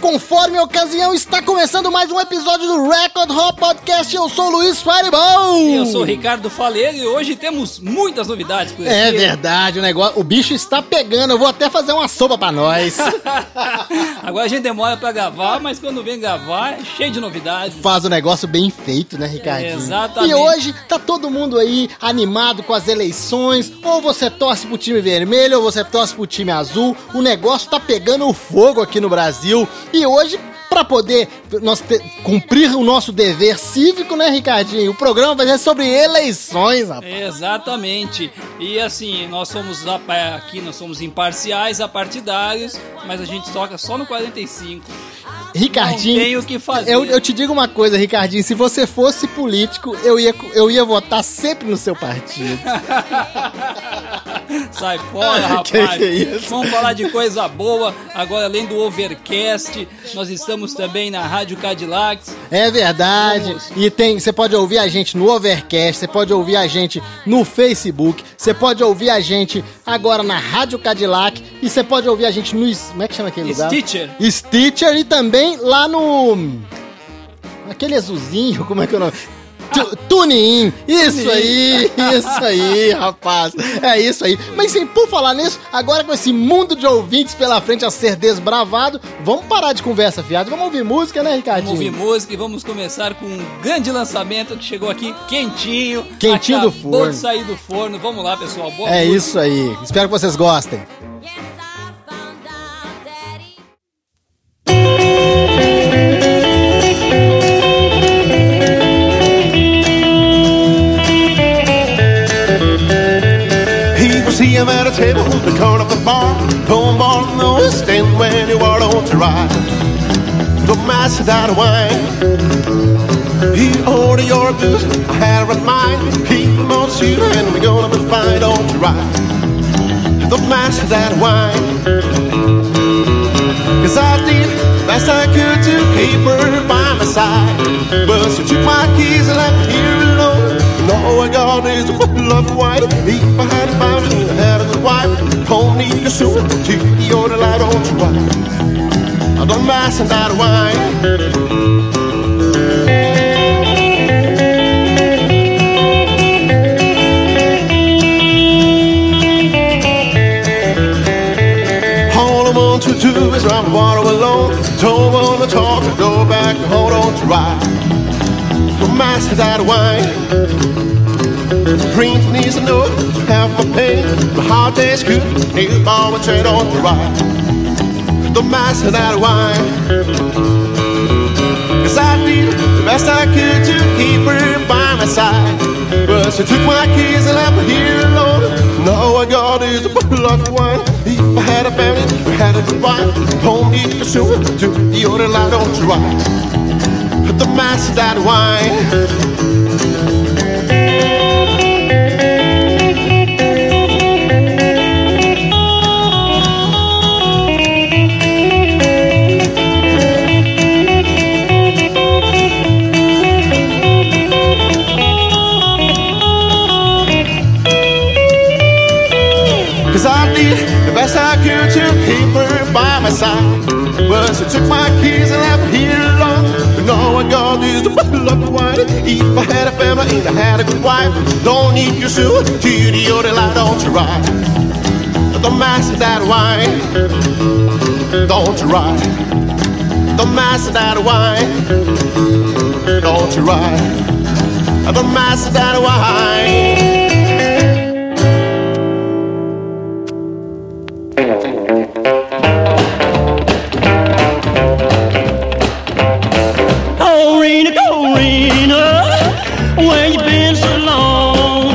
conforme a ocasião, está começando mais um episódio do Record Hop Podcast. Eu sou o Luiz Fireball. E eu sou o Ricardo Faleiro e hoje temos muitas novidades por aqui. É verdade, o bicho está pegando. Eu vou até fazer uma sopa pra nós. Agora a gente demora pra gravar, mas quando vem gravar é cheio de novidades. Faz o negócio bem feito, né, Ricardinho? Exatamente. E hoje tá todo mundo aí animado com as eleições. Ou você torce pro time vermelho, ou você torce pro time azul. O negócio tá pegando fogo aqui no Brasil. E hoje, pra poder cumprir o nosso dever cívico, né, Ricardinho? O programa vai ser sobre eleições, rapaz. Exatamente. E assim, nós somos imparciais, apartidários, mas a gente toca só no 45. Ricardinho, não tem o que fazer. Eu te digo uma coisa, Ricardinho, se você fosse político, eu ia votar sempre no seu partido. Sai fora, rapaz. Que é isso? Vamos falar de coisa boa. Agora, além do Overcast, nós estamos também na Rádio Cadillac. É verdade. E você pode ouvir a gente no Overcast, você pode ouvir a gente no Facebook, você pode ouvir a gente agora na Rádio Cadillac e você pode ouvir a gente no... Como é que chama aquele lugar? Stitcher e também lá no... aquele azulzinho, como é que é o nome? TuneIn, isso aí, rapaz, é isso aí. Mas sim, por falar nisso, agora com esse mundo de ouvintes pela frente a ser desbravado, vamos parar de conversa fiada, vamos ouvir música, né, Ricardinho? Vamos ouvir música e vamos começar com um grande lançamento que chegou aqui quentinho do forno. Acabou de sair do forno, vamos lá, pessoal, boa música. Música. Isso aí, espero que vocês gostem. See him at a table in the corner of the bar. Home bar no stand when you are on to ride. The master died of wine. He ordered your booze, I had it in mind. Keep them on suit and we're gonna be fine on to ride. The master died of wine. Cause I did the best I could to keep her by my side. But she took my keys and left me here alone. And all I got is a bottle of wine. If I had found it, I had a good wife. Only you soon to the order light on the right. I don't mass and that wine. To do is run water alone. Don't wanna talk or go back and hold on to ride. The master that wine. Drink needs to know have my pain. The hard days good, need a ball and trade on the ride. The master that wine. Cause I did the best I could to keep her by my side. But she took my keys and left me here alone. Now I got is a bottle of wine. If I had a family, I had a good wife. Don't need to soon to the other light on the right. The master that wine. Cause I did the best I could to keep her by my side. But she took my keys and left me here alone. And all I got is a bottle of wine. If I had a family and I had a good wife, don't need your suit to the other light, don't you ride. The master that wine, don't you ride. The master that wine, don't you ride. The master that wine. Where you been so long?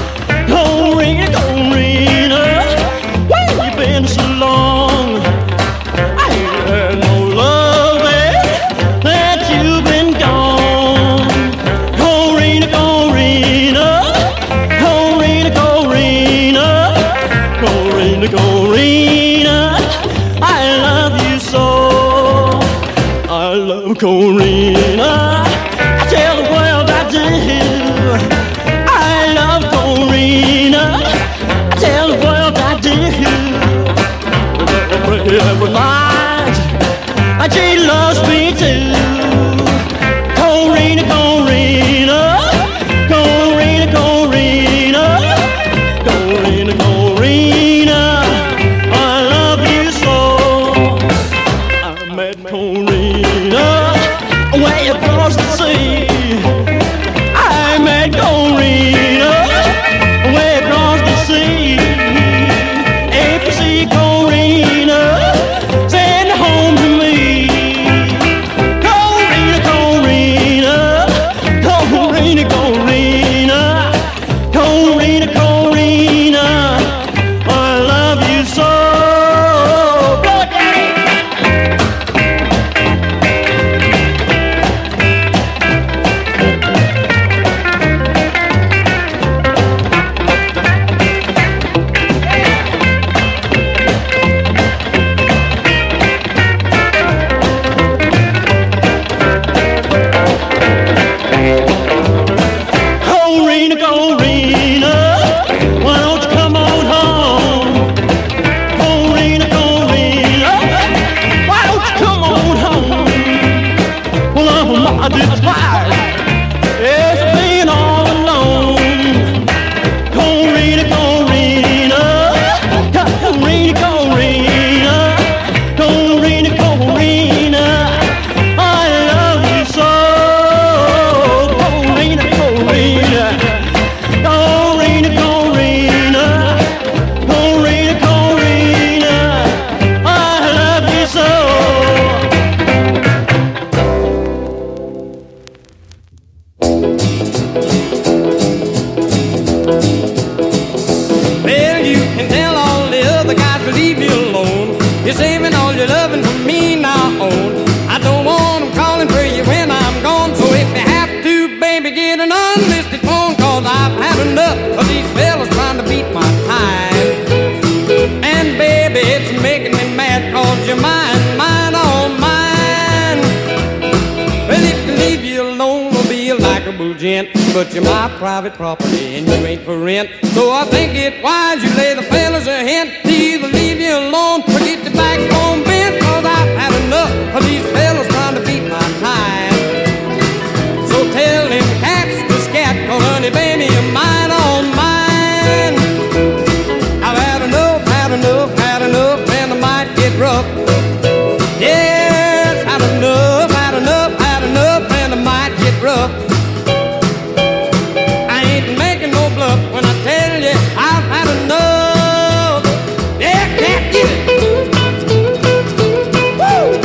Corina, where you been so long? I ain't heard no love that you've been gone. Corina, I love you so. I love Corina. I tell the world I do. I love Corina. I tell the world I do. Every night and she loves me too. Corina, Corina, Corina, Corina, Corina, Corina, I love you so. I met Corina way across the sea. I met Corina way across the sea. If you see Corina, send her home to me. Corina, Corina, Corina, Corina, Corina, Corina, I love you so. Go, Daddy! Corina, Corina, why don't you come on home? Corina, Corina, why don't you come on home? Well, I'm mighty tired, yes, being all alone. Corina, Corina, Corina, Corina, Corina, Corina, I love you so. Corina, Corina, Corina, Corina, Corina, Corina, I love you so. Well, you can tell all the other guys to leave you alone. You're saving all your loving for me now on. I don't want them calling for you when I'm gone. So if you have to, baby, get an unlisted phone, cause I've had enough of these fellas trying to beat my time. And baby, it's making me mad, cause you're mine, mine, all mine. Well, if you leave you alone, I'll be a likable gent, but you're my private property and you ain't for rent. So I think it wise you lay the fellas a hint to either leave you alone or get the backbone bent, cause I've had enough of these fellas trying to beat my time. So tell them cats to scat, cause honey, baby, you're mine, all mine. I've had enough, had enough, had enough, and I might get rough. Yes, had enough, had enough, had enough, and I might get rough. I ain't making no bluff when I tell you I've had enough. Yeah, can't get it. Woo!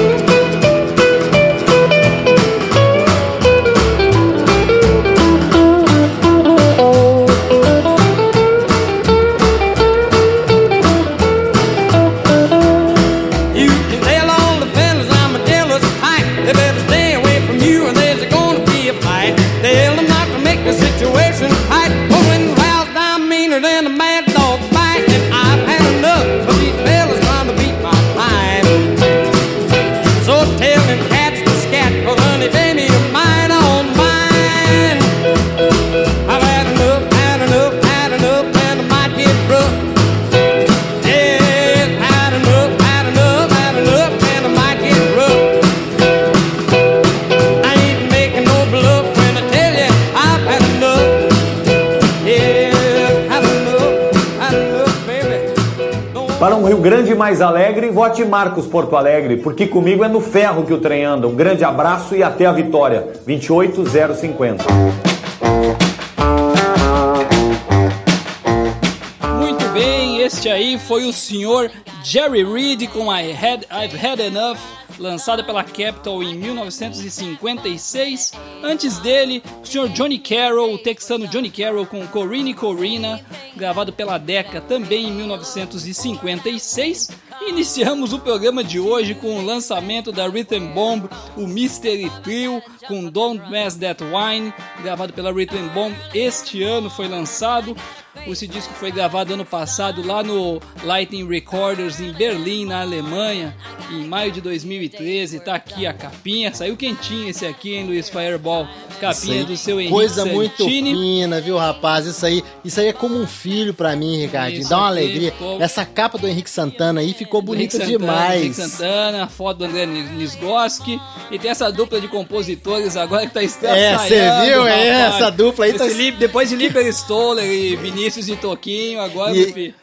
You can tell all the fellas I'm a jealous type. They better stay away from you or there's gonna be a fight. Tell them not to make the situation tight. But when roused, I'm meaner than a mad dog bite. And I've had enough of these fellas trying to beat my time. So tell them cats to scat, cause honey, baby, you're mine, all mine. I've had enough, had enough, had enough, and I might get rough. Yeah, had enough, had enough, had enough, and I might get rough. I ain't making no bluff when I tell you I've had enough. Yeah, had enough, baby. Para um Rio Grande mais alegre, vote Marcos Porto Alegre, porque comigo é no ferro que o trem anda. Um grande abraço e até a vitória. 28050. Muito bem, este aí foi o senhor Jerry Reed com I've Had Enough, lançado pela Capitol em 1956. Antes dele, o senhor Johnny Carroll, o texano Johnny Carroll com Corina, Corina, gravado pela Decca também em 1956. Iniciamos o programa de hoje com o lançamento da Rhythm Bomb, o Mystery Trio, com Don't Mess That Wine, gravado pela Rhythm Bomb, este ano foi lançado. Esse disco foi gravado ano passado lá no Lightning Recorders em Berlim, na Alemanha, em maio de 2013. Tá aqui a capinha. Saiu quentinho esse aqui, hein, Luiz Fireball? Capinha do seu Henrique Coisa Santini. muito fina, viu, rapaz? Isso aí é como um filho pra mim, Ricardinho. Dá uma alegria. Essa capa do Henrique Santana aí ficou bonita demais. Henrique Santana, a foto do André Nisgoski. E tem essa dupla de compositores agora que tá estraçaiando. Você viu? Essa dupla aí tá... Depois de Lieber Stoller e Vinícius e Toquinho, agora,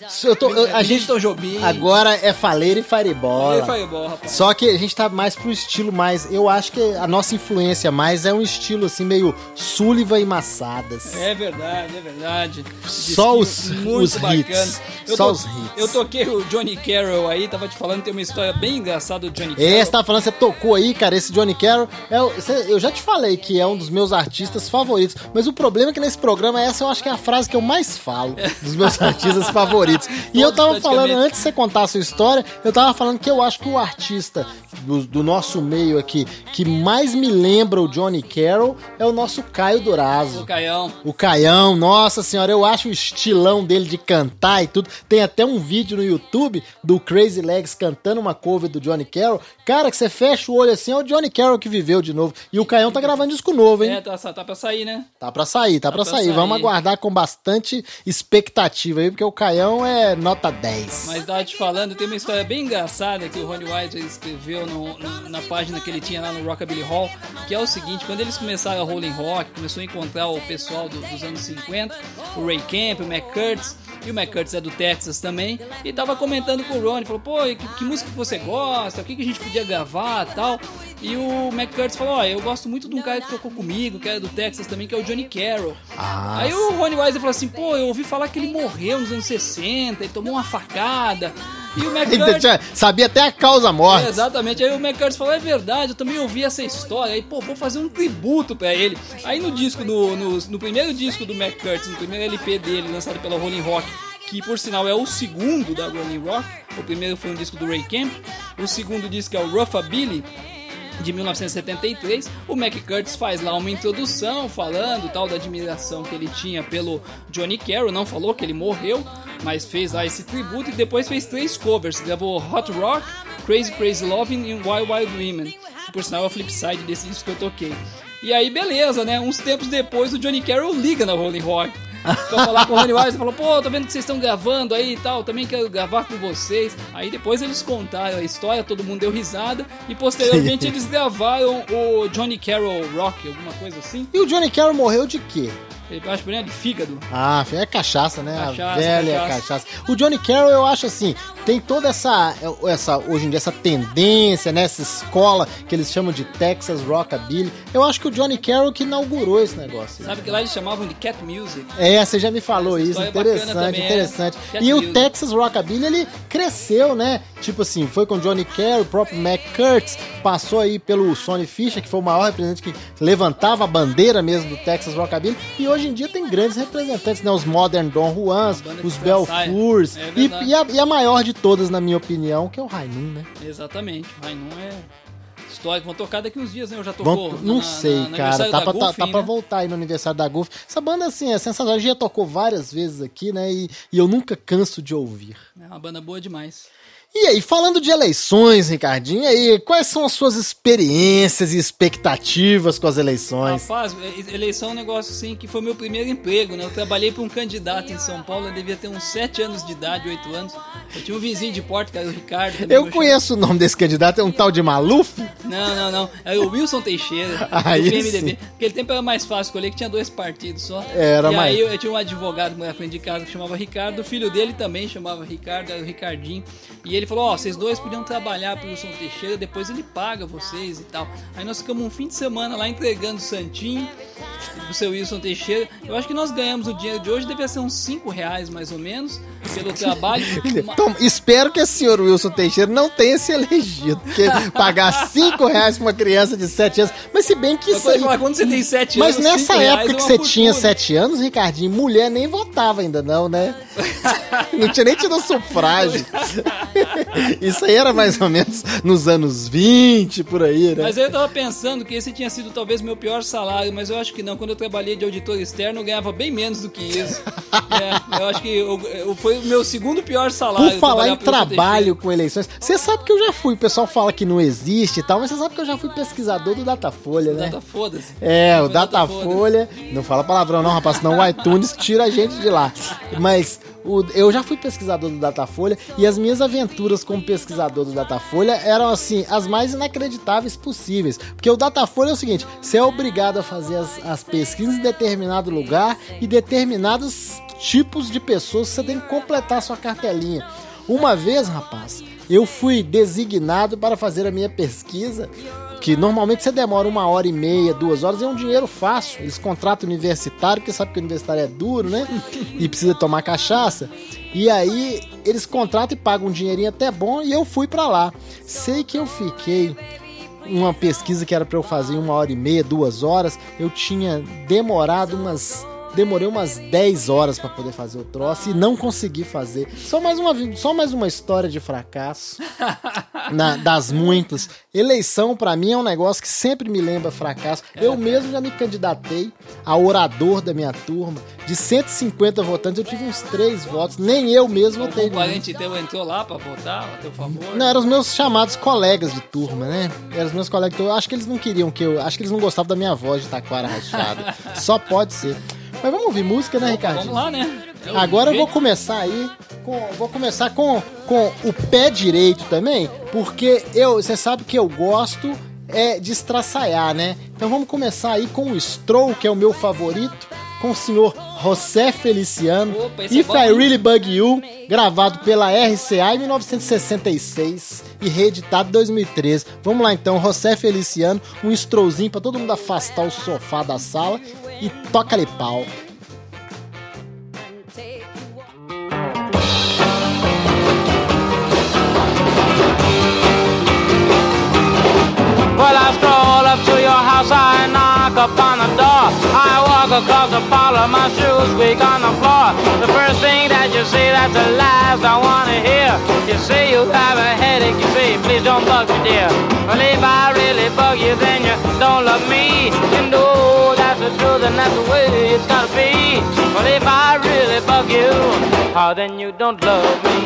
a gente Jobim. Agora é Faleiro e Faribola. Rapaz. Só que a gente tá mais pro estilo mais... Eu acho que a nossa influência mais é um estilo assim meio Sullivan e Massadas. É verdade. Só os bacana. hits. Só os hits. Eu toquei o Johnny Carroll aí, tava te falando, tem uma história bem engraçada do Johnny Carroll. Você tava falando, você tocou aí, cara, esse Johnny Carroll, eu já te falei que é um dos meus artistas favoritos, mas o problema é que nesse programa essa eu acho que é a frase que eu mais falo dos meus artistas favoritos. E eu tava falando, antes de você contar a sua história, eu tava falando que eu acho que o artista do nosso meio aqui que mais me lembra o Johnny Carroll é o nosso Caio Durazo. O Caião, nossa senhora, eu acho o estilão dele de cantar e tudo. Tem até um vídeo no YouTube do Crazy Legs cantando uma cover do Johnny Carroll. Cara, que você fecha o olho assim, é o Johnny Carroll que viveu de novo. E o Caião tá gravando disco novo, hein? Tá pra sair, né? Tá pra sair. Vamos aguardar com bastante expectativa aí, porque o Caião é nota 10. Mas tava te falando, tem uma história bem engraçada que o Ronnie White escreveu na página que ele tinha lá no Rockabilly Hall, que é o seguinte: quando eles começaram a Rolling Rock, começou a encontrar o pessoal dos anos 50, o Ray Camp, o Mac Curtis, e o Mac Curtis é do Texas também, e tava comentando com o Ronnie, falou, pô, que música que você gosta, o que a gente podia gravar e tal, e o Mac Curtis falou, eu gosto muito de um cara que tocou comigo, que era do Texas também, que é o Johnny Carroll. Aí o Ronnie Weiser falou assim, pô, eu ouvi falar que ele morreu nos anos 60, ele tomou uma facada. E o Mac Curtis... Sabia até a causa morte. Exatamente. Aí o Mac Curtis falou, é verdade, eu também ouvi essa história. Aí, pô, vou fazer um tributo pra ele. Aí no disco, no primeiro disco do Mac Curtis, no primeiro LP dele, lançado pela Rolling Rock, que por sinal é o segundo da Rolling Rock, o primeiro foi um disco do Ray Camp, o segundo disco é o Rockabilly, de 1973, o Mac Curtis faz lá uma introdução falando tal da admiração que ele tinha pelo Johnny Carroll, não falou que ele morreu, mas fez lá esse tributo e depois fez 3 covers, gravou Hot Rock, Crazy Crazy Lovin' e Wild Wild Women, que por sinal é o flip side desse disco que eu toquei. E aí beleza, né, uns tempos depois o Johnny Carroll liga na Rolling Rock pra falar com o Ronnie Weiser, falou, pô, tô vendo que vocês estão gravando aí e tal, também quero gravar com vocês. Aí depois eles contaram a história, todo mundo deu risada, e posteriormente eles gravaram o Johnny Carroll Rock, alguma coisa assim. E o Johnny Carroll morreu de quê? Eu acho que é de fígado. Ah, é cachaça, né? A velha cachaça. O Johnny Carroll, eu acho assim, tem toda essa hoje em dia, essa tendência, né? Essa escola que eles chamam de Texas Rockabilly. Eu acho que o Johnny Carroll que inaugurou esse negócio. Sabe que lá eles chamavam de Cat Music? Você já me falou isso. Interessante. E o Texas Rockabilly, ele cresceu, né? Tipo assim, foi com o Johnny Carroll, o próprio Mac Curtis, passou aí pelo Sonny Fisher, que foi o maior representante que levantava a bandeira mesmo do Texas Rockabilly. E hoje em dia tem grandes representantes, né? Os Modern Don Juans, os Belfours, e a maior de todas, na minha opinião, que é o Rainum, né? Exatamente, o Rainum é histórico. Vão tocar daqui uns dias, né? Eu já tocou. Não sei, cara. Tá pra voltar aí no aniversário da Goof. Essa banda, assim, é sensacional. A gente já tocou várias vezes aqui, né? E eu nunca canso de ouvir. É uma banda boa demais. E aí, falando de eleições, Ricardinho, e aí, quais são as suas experiências e expectativas com as eleições? Rapaz, eleição é um negócio assim que foi meu primeiro emprego, né? Eu trabalhei para um candidato em São Paulo, eu devia ter uns 7 anos de idade, 8 anos. Eu tinha um vizinho de porta, que era o Ricardo. Eu conheço o nome desse candidato, é um tal de Maluf? Não. Era o Wilson Teixeira, do PMDB. Naquele tempo era mais fácil escolher, que tinha 2 partidos só. Aí eu tinha um advogado que morava frente de casa que chamava Ricardo, o filho dele também chamava Ricardo, era o Ricardinho. E ele falou, vocês dois podiam trabalhar pro Wilson Teixeira, depois ele paga vocês e tal. Aí nós ficamos um fim de semana lá entregando o santinho do seu Wilson Teixeira. Eu acho que nós ganhamos o dinheiro de hoje, devia ser uns R$5 mais ou menos, pelo trabalho. Então, espero que o senhor Wilson Teixeira não tenha se elegido, porque pagar R$5 pra uma criança de 7 anos, mas se bem que isso aí... Quando você tem 7 mas anos, nessa época que você tinha 7 anos, Ricardinho, mulher nem votava ainda não, né? Não tinha nem tido sufrágio. Isso aí era mais ou menos nos anos 20, por aí, né? Mas eu tava pensando que esse tinha sido talvez meu pior salário, mas eu acho que não. Quando eu trabalhei de auditor externo, eu ganhava bem menos do que isso. Eu acho que foi o meu segundo pior salário. Por falar em trabalho com eleições, você sabe que eu já fui, o pessoal fala que não existe e tal, mas você sabe que eu já fui pesquisador do Datafolha, né? Datafoda-se. O Datafolha, não fala palavrão não, rapaz, senão o iTunes tira a gente de lá. Mas eu já fui pesquisador do Datafolha e as minhas aventuras como pesquisador do Datafolha eram, assim, as mais inacreditáveis possíveis. Porque o Datafolha é o seguinte, você é obrigado a fazer as pesquisas em determinado lugar e determinados tipos de pessoas que você tem que completar a sua cartelinha. Uma vez, rapaz, eu fui designado para fazer a minha pesquisa, que normalmente você demora 1h30, 2 horas, é um dinheiro fácil. Eles contratam universitário, porque sabe que o universitário é duro, né? E precisa tomar cachaça. E aí eles contratam e pagam um dinheirinho até bom, e eu fui pra lá. Sei que eu fiquei... Uma pesquisa que era pra eu fazer em 1h30, 2 horas, eu tinha demorei umas 10 horas pra poder fazer o troço e não consegui fazer. Só mais uma história de fracasso das muitas. Eleição pra mim é um negócio que sempre me lembra fracasso. Eu mesmo já me candidatei a orador da minha turma. De 150 votantes eu tive uns 3 votos. Nem eu mesmo votei. Algum parente teu entrou lá pra votar a teu favor? Não, eram os meus chamados colegas de turma, né? Eram os meus colegas. Eu acho que eles não queriam acho que eles não gostavam da minha voz de taquara rachada. Só pode ser. Mas vamos ouvir música, né, Ricardo? Vamos lá, né? Agora eu vou começar aí com o pé direito também, porque você sabe que eu gosto de estraçaiar, né? Então vamos começar aí com o Stroll, que é o meu favorito, com o senhor José Feliciano, If I Really Bug You, gravado pela RCA em 1966 e reeditado em 2013. Vamos lá então, José Feliciano, um Strollzinho pra todo mundo afastar o sofá da sala e toca-lhe pau. Well, I stroll up to your house, I knock upon the door. I walk across the parlor, my shoes squeak on the floor. The first thing that you say, that's the last I wanna hear. You say you have a headache, you say, please don't bug me, dear. Well, if I really bug you, then you don't love me. You know that's the truth and that's the way it's gotta be. Well, if I really bug you, then you don't love me.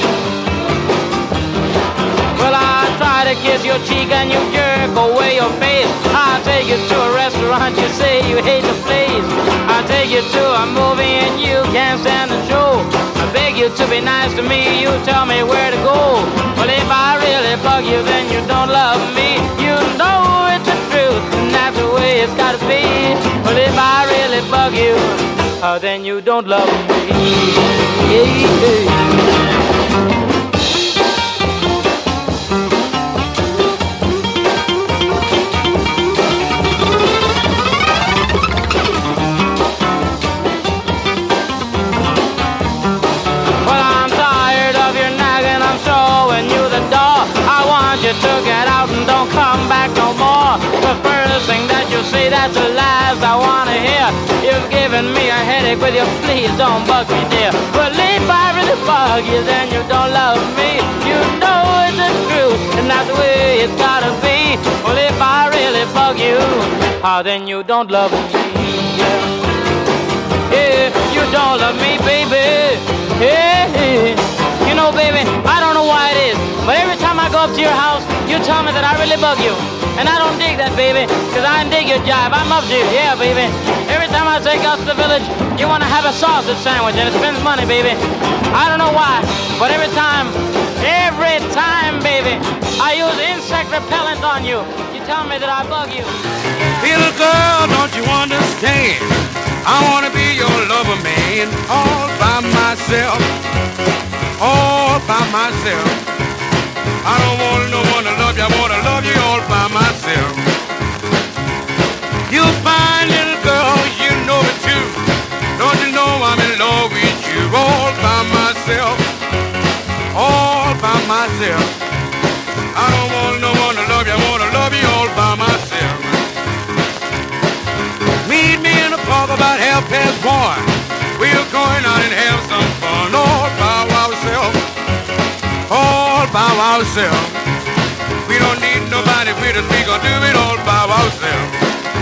Well, I try to kiss your cheek and you jerk away your face. I take you to a restaurant, you say you hate the place. I take you to a movie and you can't stand the show. I beg you to be nice to me, you tell me where to go. Well, if I really bug you, then you don't love me. You know it's the truth and that's the way it's gotta be. Well, if I really bug you, then you don't love me. To get out and don't come back no more. The first thing that you say, that's the last I wanna hear. You've given me a headache with your please don't bug me, dear. Well, if I really bug you, then you don't love me. You know it's the truth, and that's the way it's gotta be. Well, if I really bug you, then you don't love me. Yeah, you don't love me, baby. Yeah. You know, baby, I don't know why it is, but every time I go up to your house, you tell me that I really bug you. And I don't dig that, baby, because I dig your jive. I'm up to you, yeah, baby. Every time I take you out to the village, you want to have a sausage sandwich, and it spends money, baby. I don't know why, but every time, baby, I use insect repellent on you. You tell me that I bug you. Little girl, don't you understand? I want to be your lover, man, all by myself. All by myself. I don't want no one to love you, I want to love you all by myself. You fine little girl, you know it too. Don't you know I'm in love with you all by myself. All by myself. I don't want no one to love you, I want to love you all by myself. Meet me in the park about 1:30. We're going out and have some fun. ourselves. We don't need nobody with us, we gonna do it all by ourselves.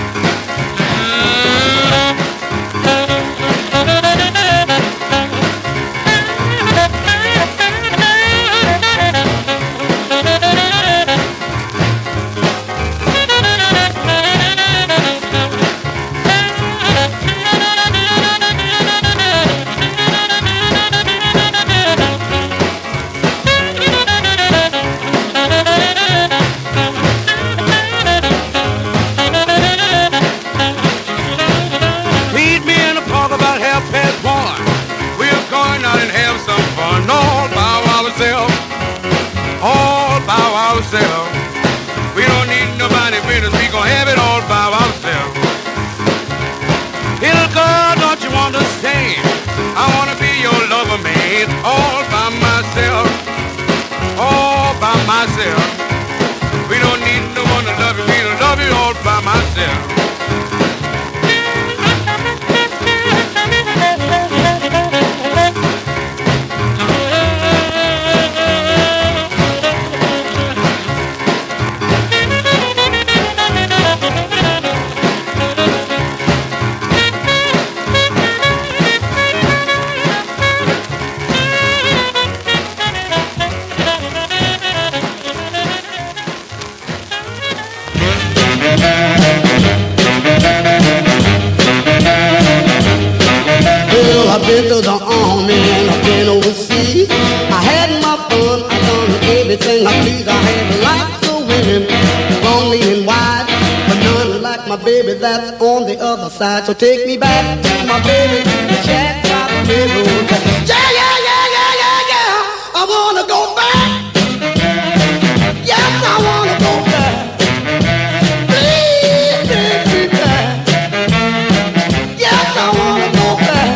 We don't need nobody with us, we gon' have it all by ourselves. Little girl, don't you understand? I wanna be your lover, man, all by myself, all by myself. We don't need no one to love you, we don't love you all by myself. I've been to the army and I've been overseas. I had my fun, I done everything I please. I had lots of women, long and wide, but none like my baby that's on the other side. So take me back to my baby, the shack by the railroad. Yeah, yeah, yeah, yeah, yeah, yeah. I wanna go back. Yes, I wanna go back. Please take me back. Yes, I wanna go back.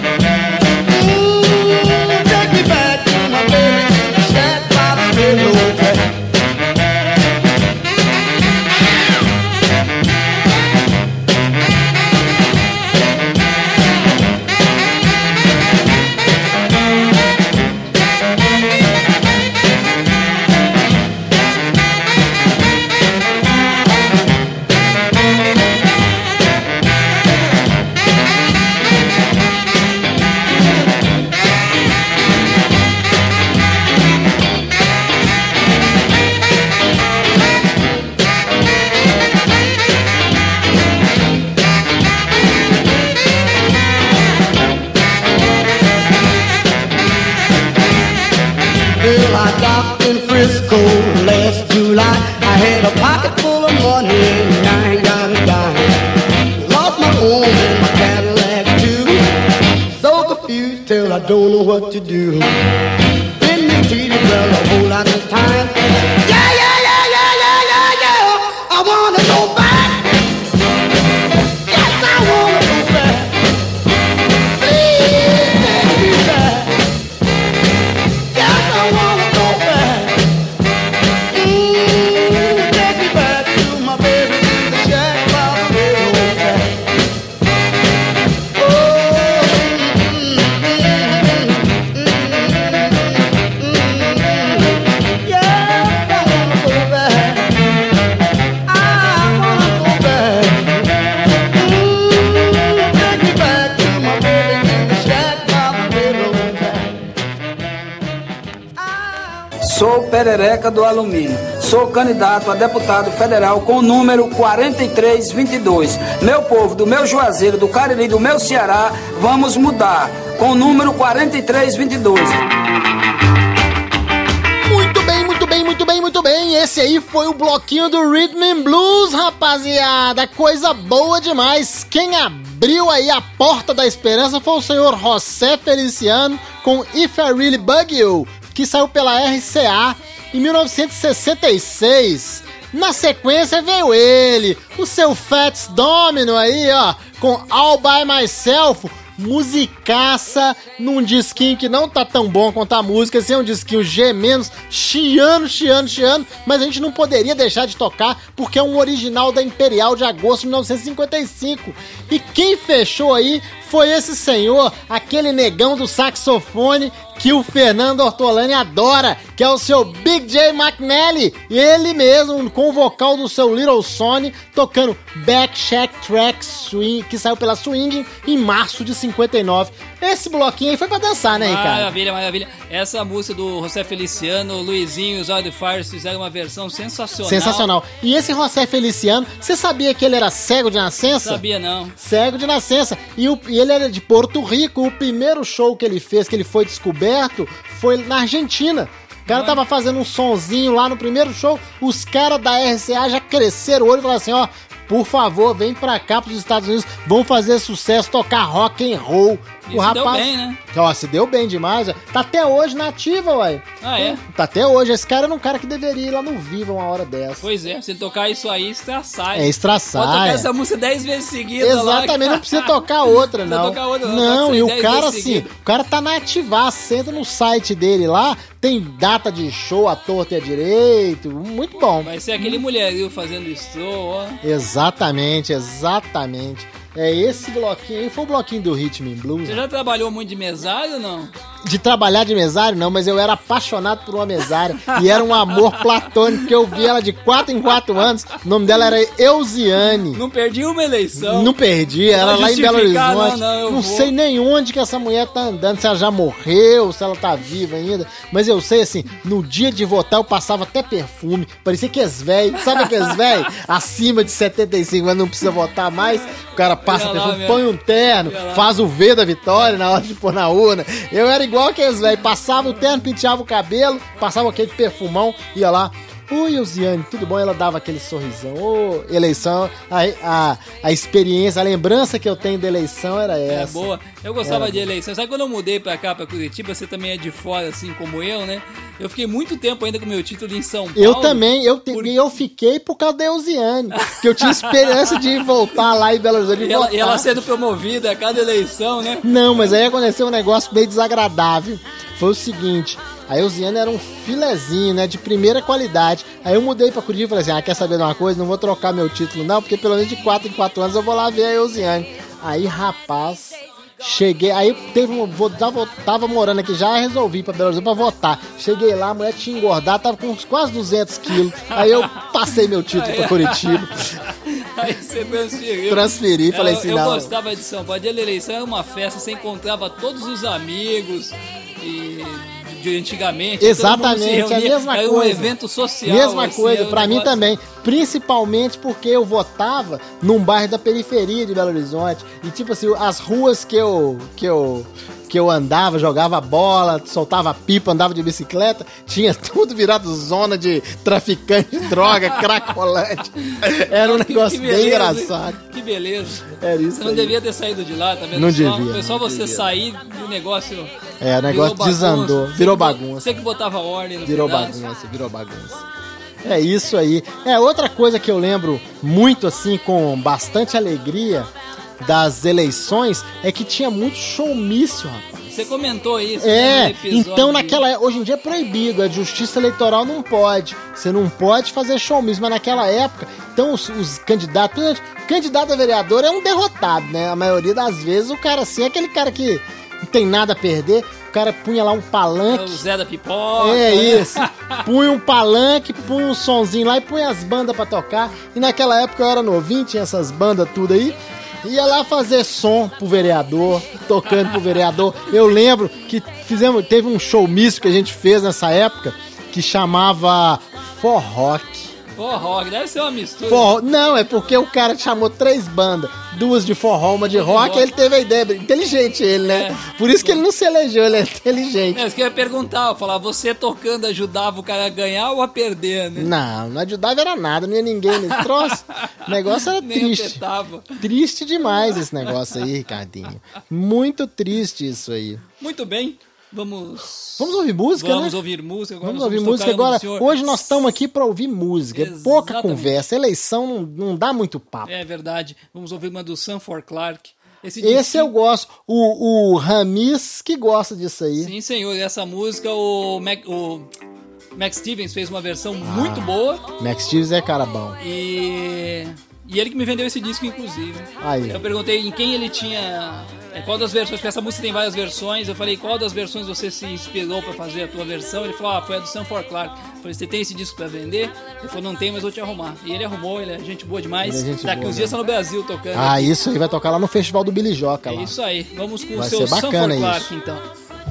Last July, I had a pocket full of money and I ain't got a dime. Lost my home and my Cadillac too. So confused till I don't know what to do. Been mistreated well a whole lot of time. Yeah, yeah, yeah, yeah, yeah, yeah, yeah. I wanna go back. Yes, I wanna go back. Please take me back. Yes, I wanna go back. Sou Perereca do Alumínio. Sou candidato a deputado federal com o número 4322. Meu povo do meu Juazeiro, do Cariri, do meu Ceará, vamos mudar com o número 4322. Muito bem, muito bem, muito bem, muito bem. Esse aí foi o bloquinho do Rhythm and Blues, rapaziada. Coisa boa demais. Quem abriu aí a porta da esperança foi o senhor José Feliciano com If I Really Bug You, que saiu pela RCA em 1966. Na sequência veio ele, o seu Fats Domino aí, ó, com All By Myself, musicaça num disquinho que não tá tão bom quanto a música, assim, é um disquinho G-, chiando, mas a gente não poderia deixar de tocar porque é um original da Imperial de agosto de 1955. E quem fechou aí foi esse senhor, aquele negão do saxofone que o Fernando Ortolani adora, que é o seu Big J McNally, e ele mesmo, com o vocal do seu Little Sonny, tocando Back Shack Track Swing, que saiu pela Swing em março de 59. Esse bloquinho aí foi pra dançar, né, Ricardo? Maravilha, maravilha. Essa música do José Feliciano, o Luizinho e os Wildfires fizeram uma versão sensacional. Sensacional. E esse José Feliciano, você sabia que ele era cego de nascença? Sabia não. Cego de nascença. E ele era de Porto Rico. O primeiro show que ele fez, que ele foi descoberto, foi na Argentina. O cara tava fazendo um sonzinho lá no primeiro show. Os caras da RCA já cresceram o olho e falaram assim, ó, por favor, vem pra cá pros Estados Unidos, vamos fazer sucesso, tocar rock and roll. E o rapaz deu bem, né? Ó, se deu bem demais, ó. Tá até hoje na ativa, ué. Ah, é? Tá até hoje. Esse cara era um cara que deveria ir lá no Viva uma hora dessa. Pois é, se ele tocar isso aí, estraçai. É, estraçai. Pode tocar essa música 10 vezes seguida. Exatamente, lá, não precisa tocar outra, não. Não tocar outra, não. E o cara, assim, o cara tá na ativaça, entra no site dele lá, tem data de show à torta e à direito, muito bom. Vai ser aquele mulherio fazendo show, ó. Exatamente, exatamente. É esse bloquinho aí, foi o bloquinho do Rhythm and Blues. Você já trabalhou muito de mesário ou não? De trabalhar de mesário, não, mas eu era apaixonado por uma mesária e era um amor platônico, que eu vi ela de 4 em 4 anos, o nome dela era Eusiane. Não perdi uma eleição. Não perdi, era lá em Belo Horizonte. Não sei nem onde que essa mulher tá andando, se ela já morreu, se ela tá viva ainda, mas eu sei assim, no dia de votar eu passava até perfume, parecia que as velhos, sabe aqueles velhos acima de 75 anos não precisa votar mais, o cara passa perfume, põe um terno, faz o V da vitória na hora de pôr na urna. Eu era igual aqueles velhos, passava o terno, penteava o cabelo, passava aquele perfumão, ia lá, oi, Eusiane, tudo bom? Ela dava aquele sorrisão. Ô, eleição, a experiência, a lembrança que eu tenho da eleição era essa. É boa. Eu gostava de eleição. Sabe quando eu mudei pra cá, pra Curitiba, você também é de fora, assim como eu, né? Eu fiquei muito tempo ainda com meu título em São Paulo. Eu também, eu fiquei por causa da Eusiane, que eu tinha esperança de voltar lá em Belo Horizonte. E ela sendo promovida a cada eleição, né? Não, mas aí aconteceu um negócio meio desagradável. Foi o seguinte, a Eusiane era um filezinho, né, de primeira qualidade. Aí eu mudei pra Curitiba e falei assim, quer saber de uma coisa? Não vou trocar meu título não, porque pelo menos de 4 em 4 anos eu vou lá ver a Eusiane. Aí, rapaz, cheguei, aí tava morando aqui já, resolvi ir pra Belo Horizonte pra votar. Cheguei lá, a mulher tinha engordado, tava com quase 200 quilos. Aí eu passei meu título pra Curitiba. Aí você transferiu. Transferi, falei assim, eu não. Eu gostava de São Paulo. A eleição era uma festa, você encontrava todos os amigos de antigamente. Exatamente, é a mesma coisa. Era um evento social. Mesma assim, coisa, pra mim também. Principalmente porque eu votava num bairro da periferia de Belo Horizonte. E tipo assim, as ruas que eu andava, jogava bola, soltava pipa, andava de bicicleta, tinha tudo virado zona de traficante de droga, cracolante. Era um negócio bem engraçado. Que beleza. Era isso. Você não devia ter saído de lá, tá vendo? Não devia. Foi só você sair e o negócio. É, o negócio desandou, virou bagunça. Você que botava ordem no Virou bagunça. É isso aí. É, outra coisa que eu lembro muito assim, com bastante alegria das eleições, é que tinha muito showmício, rapaz. Você comentou isso. Então hoje em dia é proibido, a justiça eleitoral não pode. Você não pode fazer showmício, mas naquela época, então os candidatos, candidato a vereador é um derrotado, né? A maioria das vezes o cara assim é aquele cara que não tem nada a perder. O cara punha lá um palanque. É o Zé da Pipoca. É isso. Punha um palanque, punha um sonzinho lá e punha as bandas pra tocar. E naquela época eu era novinho, tinha essas bandas tudo aí. Ia lá fazer som pro vereador, tocando pro vereador. Eu lembro que teve um showmício que a gente fez nessa época que chamava Forrock. Forró, deve ser uma mistura. Forró. Não, é porque o cara chamou 3 bandas, 2 de forró, uma de rock, e ele teve a ideia. Inteligente ele, né? Por isso que ele não se elegeu, ele é inteligente. É isso que eu ia perguntar, eu falar, você tocando ajudava o cara a ganhar ou a perder, né? Não ajudava era nada, não ia ninguém nesse troço. O negócio era triste. Triste demais esse negócio aí, Ricardinho. Muito triste isso aí. Muito bem. Vamos ouvir música, Vamos ouvir música. Agora vamos ouvir música agora. Hoje nós estamos aqui para ouvir música. É pouca conversa. Eleição não dá muito papo. É verdade. Vamos ouvir uma do Sanford Clarke. Esse eu gosto. O Ramis que gosta disso aí. Sim, senhor. Essa música, o Max Stevens fez uma versão muito boa. Max Stevens é cara bom. E E ele que me vendeu esse disco, inclusive. Aí. Eu perguntei em quem ele tinha... qual das versões, porque essa música tem várias versões. Eu falei, qual das versões você se inspirou pra fazer a tua versão? Ele falou, foi a do Sam For Clark. Eu falei, você tem esse disco pra vender? Ele falou, não tem, mas vou te arrumar. E ele arrumou, ele é gente boa demais. Daqui uns dias tá no Brasil tocando. Isso aí, vai tocar lá no Festival do Billy Joca. É isso aí, vamos com vai o seu Sam For Clark, isso. então.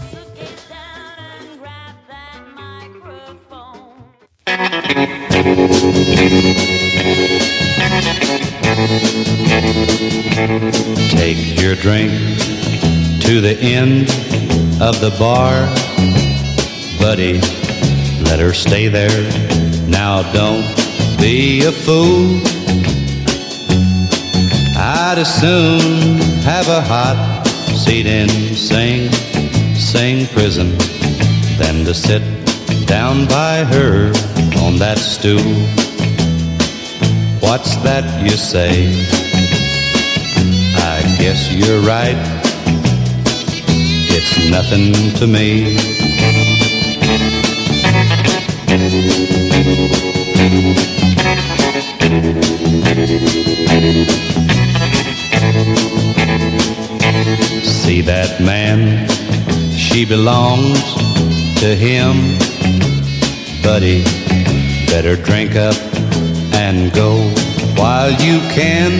Take your drink to the end of the bar, buddy, let her stay there. Now don't be a fool. I'd as soon have a hot seat in Sing Prison than to sit down by her on that stool. What's that you say? I guess you're right. It's nothing to me. See that man? She belongs to him. Buddy, better drink up and go while you can.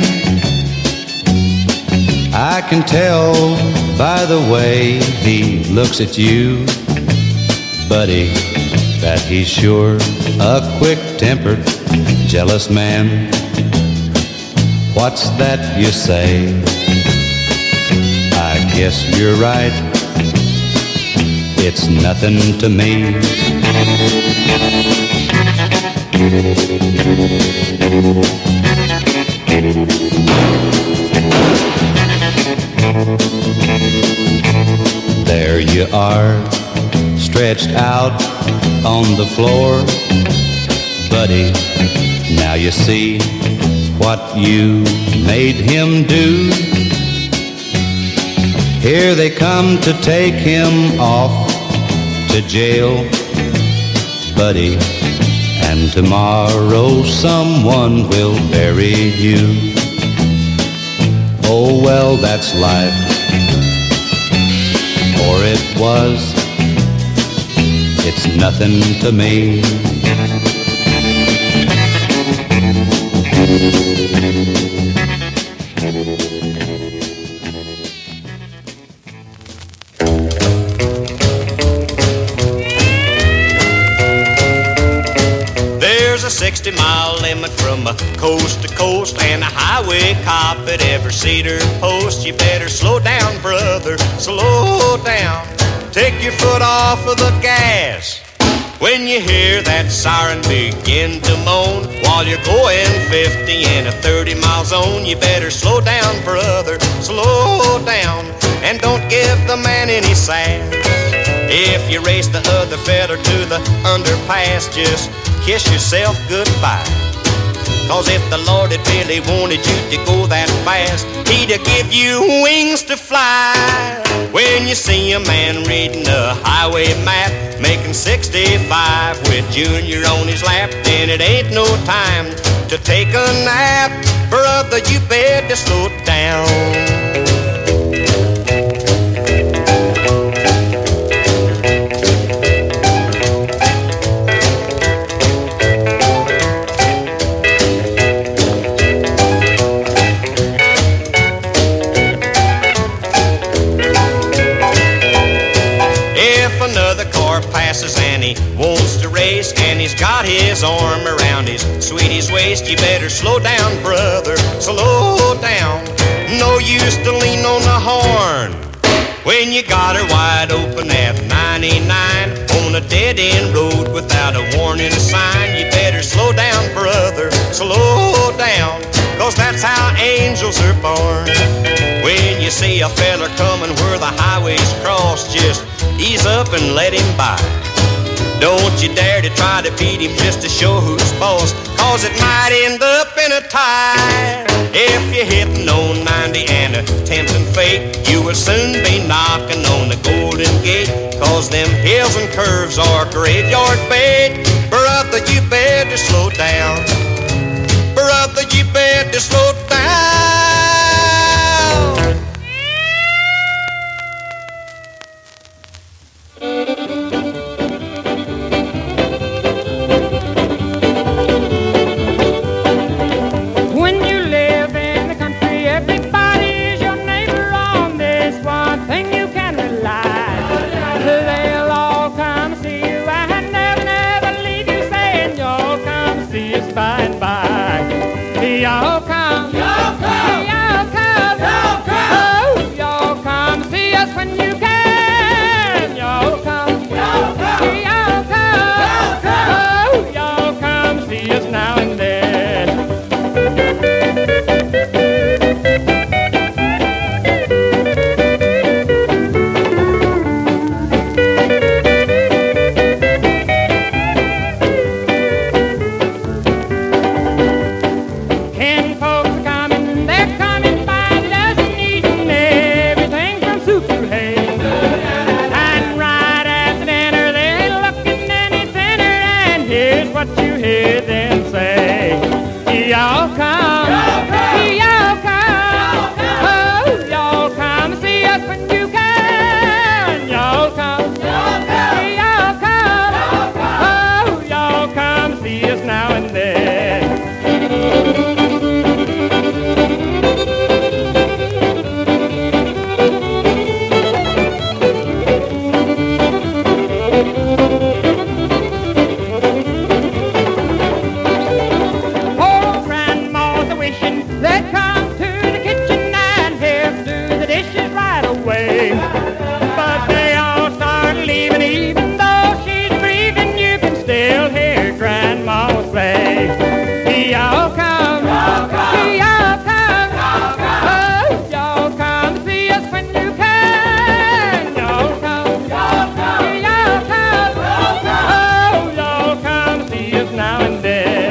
I can tell by the way he looks at you, buddy, that he's sure a quick-tempered, jealous man. What's that you say? I guess you're right. It's nothing to me. There you are, stretched out on the floor, buddy, now you see what you made him do. Here they come to take him off to jail, buddy, and tomorrow someone will bury you. Oh well, that's life, or it was. It's nothing to me. There's a 60-mile limit from coast to coast, and a highway cop at every cedar post. You better slow down, brother, slow down. Take your foot off of the gas. When you hear that siren begin to moan, while you're going 50 in a 30-mile zone, you better slow down, brother, slow down, and don't give the man any sass. If you race the other fella to the underpass, just kiss yourself goodbye. 'Cause if the Lord had really wanted you to go that fast, He'd have give you wings to fly. When you see a man reading a highway map, making 65 with Junior on his lap, then it ain't no time to take a nap. Brother, you better slow down. And he wants to race, and he's got his arm around his sweetie's waist, you better slow down, brother, slow down. No use to lean on the horn when you got her wide open at 99 on a dead-end road without a warning sign. You better slow down, brother, slow down, 'cause that's how angels are born. When you see a fella coming where the highways cross, just ease up and let him by. Don't you dare to try to beat him just to show who's boss, 'cause it might end up in a tie. If you're hitting on 90 and attempting fate, you will soon be knocking on the Golden Gate, 'cause them hills and curves are graveyard bait. Brother, you better slow down. Brother, you better got to slow down. When you live in the country, everybody's your neighbor. On this one thing you can rely. They'll all come see you and never leave you, saying you'll come see us by and by. Y'all come, y'all come, y'all come, y'all come. Oh, y'all come see us when you can. Y'all come, y'all come, y'all come, y'all come. Oh, y'all come see us now and then. Ken folks are coming, they're coming by the dozen, eating everything from soup to hay. And right after dinner, they're looking any thinner, and here's what you hear them say. Y'all come, y'all come, oh, y'all come see us when you can. Y'all come, y'all come, oh, y'all come see us now and then. Oh, grandma's a wishing they'd come to the kitchen and help do the dishes right away. But they all start leaving, even though she's grieving. You can still hear grandma say, y'all come, y'all come, oh, y'all come see us when you can. Y'all come, y'all come, oh, y'all come see us now and then.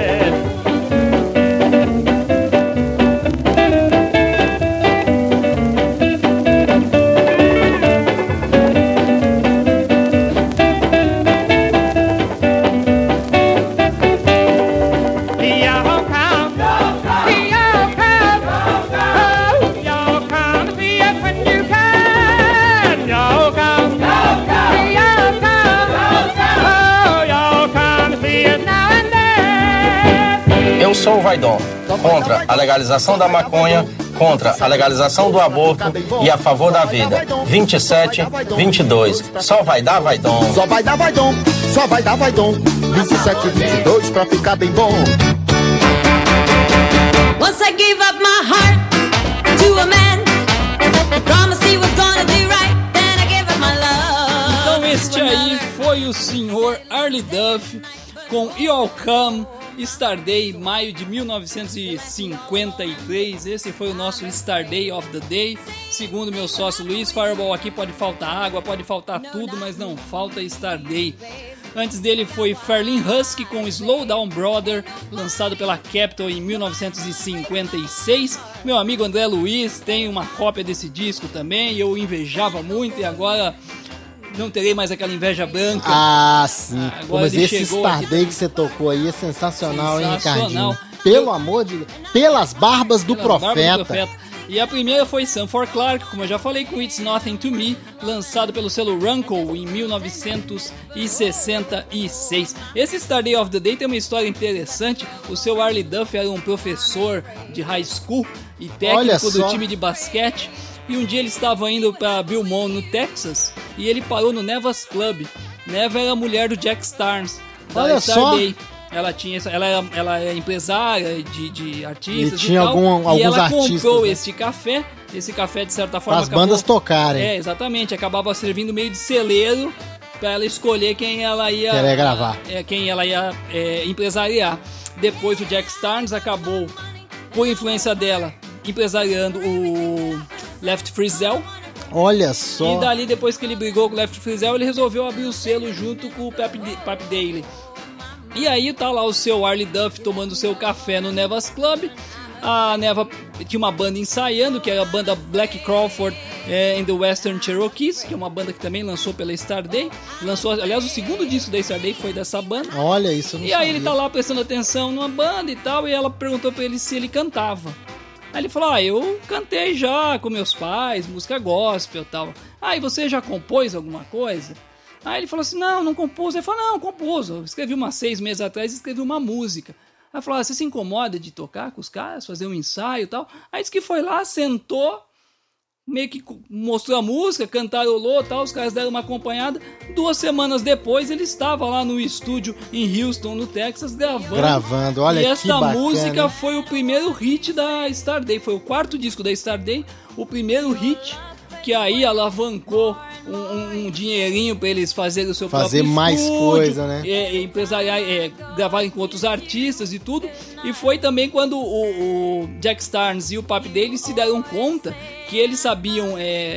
Y'all come, oh, y'all come see us when you can. Y'all come, oh, y'all come see us now and then. Eu sou o Vaidon, contra a legalização da maconha, contra a legalização do aborto e a favor da vida. 27, 22. Só vai dar Vaidon. Só vai dar Vaidon, só vai dar Vaidon. 27, 22 pra ficar bem bom. Once I gave up my heart to a man, promised he was gonna do right, then I gave up my love. Então este aí foi o senhor Arlie Duff com You'll Come, Starday, maio de 1953. Esse foi o nosso Starday of the Day. Segundo meu sócio Luiz Fireball, aqui pode faltar água, pode faltar tudo, mas não falta Starday. Antes dele foi Fairlene Husky com Slow Down Brother, lançado pela Capitol em 1956. Meu amigo André Luiz tem uma cópia desse disco também, eu invejava muito e agora não terei mais aquela inveja branca. Ah, sim. Agora Mas ele esse chegou Starday aqui. que você tocou aí é sensacional, hein, Sensacional. Ricardinho? Pelo amor de Deus. Pelas barbas do Pelas barbas profeta. do profeta. E a primeira foi Sanford Clarke, como eu já falei, com It's Nothing to Me, lançado pelo selo Runkle em 1966. Esse Starday of the Day tem uma história interessante. O seu Arlie Duff era um professor de high school e técnico do time de basquete. E um dia ele estava indo para Beaumont, no Texas, e ele parou no Neva's Club. Neva era a mulher do Jack Starnes, da Starday. Ela é empresária de artistas e tinha tal, alguns e ela artistas, comprou né? esse café de certa forma As bandas tocarem. É, exatamente, acabava servindo meio de celeiro para ela escolher quem ela ia querer gravar. Quem ela ia empresariar. Depois o Jack Starnes acabou, por influência dela, empresariando o Left Frizzell. Olha só. E dali, depois que ele brigou com o Left Frizzell, ele resolveu abrir o selo junto com o Pap Daily. E aí tá lá o seu Arlie Duff tomando seu café no Neva's Club. a Neva tinha uma banda ensaiando, que era a banda Black Crawford and the Western Cherokees, que é uma banda que também lançou pela Starday. Lançou, aliás, o segundo disco da Starday foi dessa banda. Olha isso, eu não E aí sabia. ele tá lá prestando atenção numa banda e tal, e ela perguntou pra ele se ele cantava. Aí ele falou, eu cantei já com meus pais, música gospel e tal. E você já compôs alguma coisa? Aí ele falou assim, não compus. Ele falou, não, compus. Eu escrevi 6 meses atrás, escrevi uma música. Aí falou, você se incomoda de tocar com os caras, fazer um ensaio e tal? Aí disse que foi lá, sentou, meio que mostrou a música, cantarolou e tal, os caras deram uma acompanhada. 2 semanas depois, ele estava lá no estúdio em Houston, no Texas, gravando. Olha e que esta bacana. música foi o primeiro hit da Starday, foi o 4º disco da Starday, o primeiro hit, que aí alavancou um dinheirinho pra eles fazerem o seu Fazer próprio mais estúdio, coisa, né? Empresariar, gravarem com outros artistas e tudo. E foi também quando o Jack Starnes e o papi dele se deram conta que eles sabiam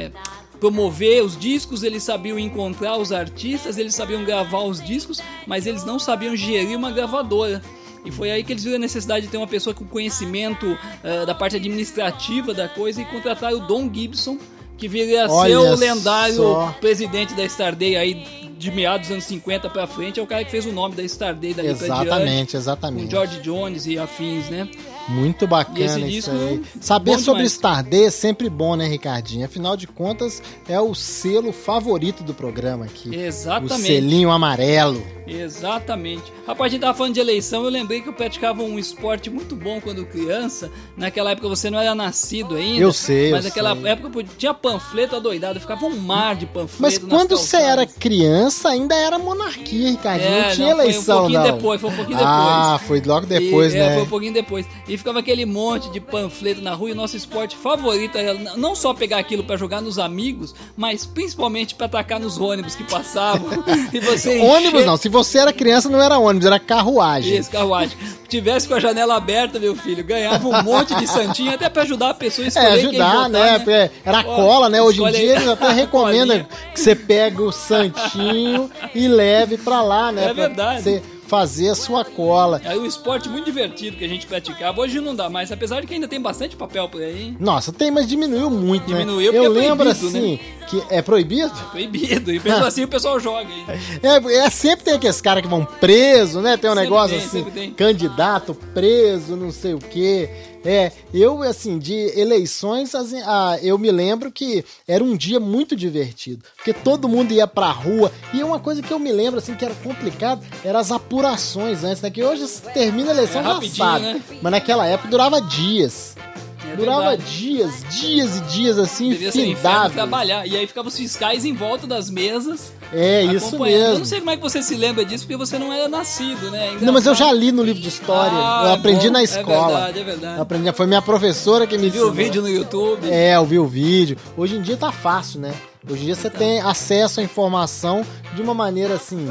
promover os discos, eles sabiam encontrar os artistas, eles sabiam gravar os discos, mas eles não sabiam gerir uma gravadora. E foi aí que eles viram a necessidade de ter uma pessoa com conhecimento da parte administrativa da coisa e contrataram o Don Gibson, que viria a ser o lendário presidente da Starday aí de meados dos anos 50 pra frente. É o cara que fez o nome da Starday dali pra diante. Exatamente. Com George Jones e afins, né? Muito bacana E esse isso disco, aí. Saber bom sobre demais. Starday é sempre bom, né, Ricardinho? Afinal de contas, é o selo favorito do programa aqui. Exatamente. O selinho amarelo. Exatamente. Rapaz, a gente tava falando de eleição, eu lembrei que eu praticava um esporte muito bom quando criança. Naquela época você não era nascido ainda. Eu sei, Mas eu naquela sei. época tinha panfleto adoidado, ficava um mar de panfleto. Mas nas quando você calçadas. era criança, ainda era monarquia, Ricardinho. Não tinha eleição, foi um pouquinho não. depois, foi um pouquinho depois. Foi logo depois, né? Foi um pouquinho depois. E ficava aquele monte de panfleto na rua, e o nosso esporte favorito era não só pegar aquilo pra jogar nos amigos, mas principalmente pra atacar nos ônibus que passavam. E você Ônibus não, se você era criança não era ônibus, era carruagem. Isso, carruagem. Tivesse com a janela aberta, meu filho, ganhava um monte de santinho, até pra ajudar a pessoa a escolher quem ajudar, votar, né? Era cola, né? Hoje em dia eles até recomendam colinha. que você pegue o santinho e leve pra lá, né? É verdade. Pra você fazer a sua cola. É um esporte muito divertido que a gente praticava. Hoje não dá mais, apesar de que ainda tem bastante papel por aí, hein? Nossa, tem, mas diminuiu muito, Diminuiu né? porque Eu é lembro proibido, assim, né? que é proibido? Proibido. E mesmo assim o pessoal joga aí. Sempre tem aqueles caras que vão preso, né? Tem um Sempre negócio tem, assim, sempre tem. candidato preso, não sei o quê. Eu, assim, de eleições, assim, eu me lembro que era um dia muito divertido, porque todo mundo ia pra rua, e uma coisa que eu me lembro, assim, que era complicado, eram as apurações antes, né? Que hoje termina a eleição já rapidinho, sabe, né? mas naquela época durava dias. Durava verdade. dias e dias, assim, Devia ser um inferno infindáveis. trabalhar. E aí ficavam os fiscais em volta das mesas. Isso acompanhando. mesmo. Eu não sei como é que você se lembra disso, porque você não era nascido, né? Não, mas eu já li no livro de história. Eu aprendi bom. na escola. É verdade. Eu aprendi, foi minha professora que me Viu o ensinou. vídeo no YouTube? Eu vi o vídeo. Hoje em dia tá fácil, né? Hoje em dia você tem acesso à informação de uma maneira assim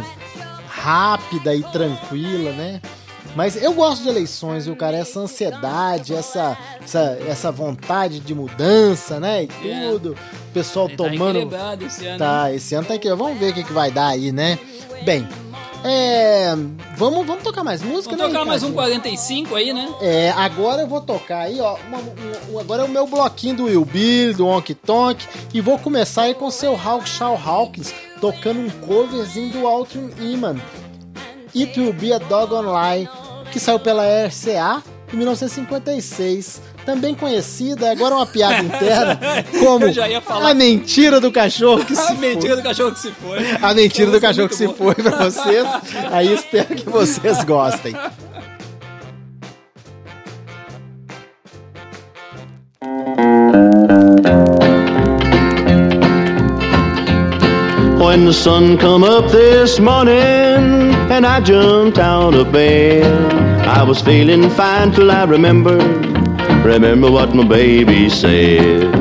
rápida e tranquila, né? Mas eu gosto de eleições, viu, cara? Essa ansiedade, essa vontade de mudança, né? E tudo. O pessoal Tá tomando. equilibrado esse ano. Tá, esse ano tá aqui. Vamos ver o que vai dar aí, né? Bem, vamos tocar mais música, Vamos né? tocar mais um Ricardinho? 45 aí, né? Agora eu vou tocar aí, ó. Agora é o meu bloquinho do Will Bill, do Honky Tonk. E vou começar aí com o seu Hawkshaw Hawkins, tocando um coverzinho do Alton Eman. It Will Be a Doggone Lie, que saiu pela RCA em 1956. Também conhecida, agora uma piada interna, como Eu já ia falar. a mentira do cachorro que se A mentira foi. do cachorro que se foi. A mentira do Nossa, cachorro muito que se bom. foi pra vocês. Aí espero que vocês gostem. When the sun come up this morning and I jumped out of bed, I was feeling fine till I remember what my baby said.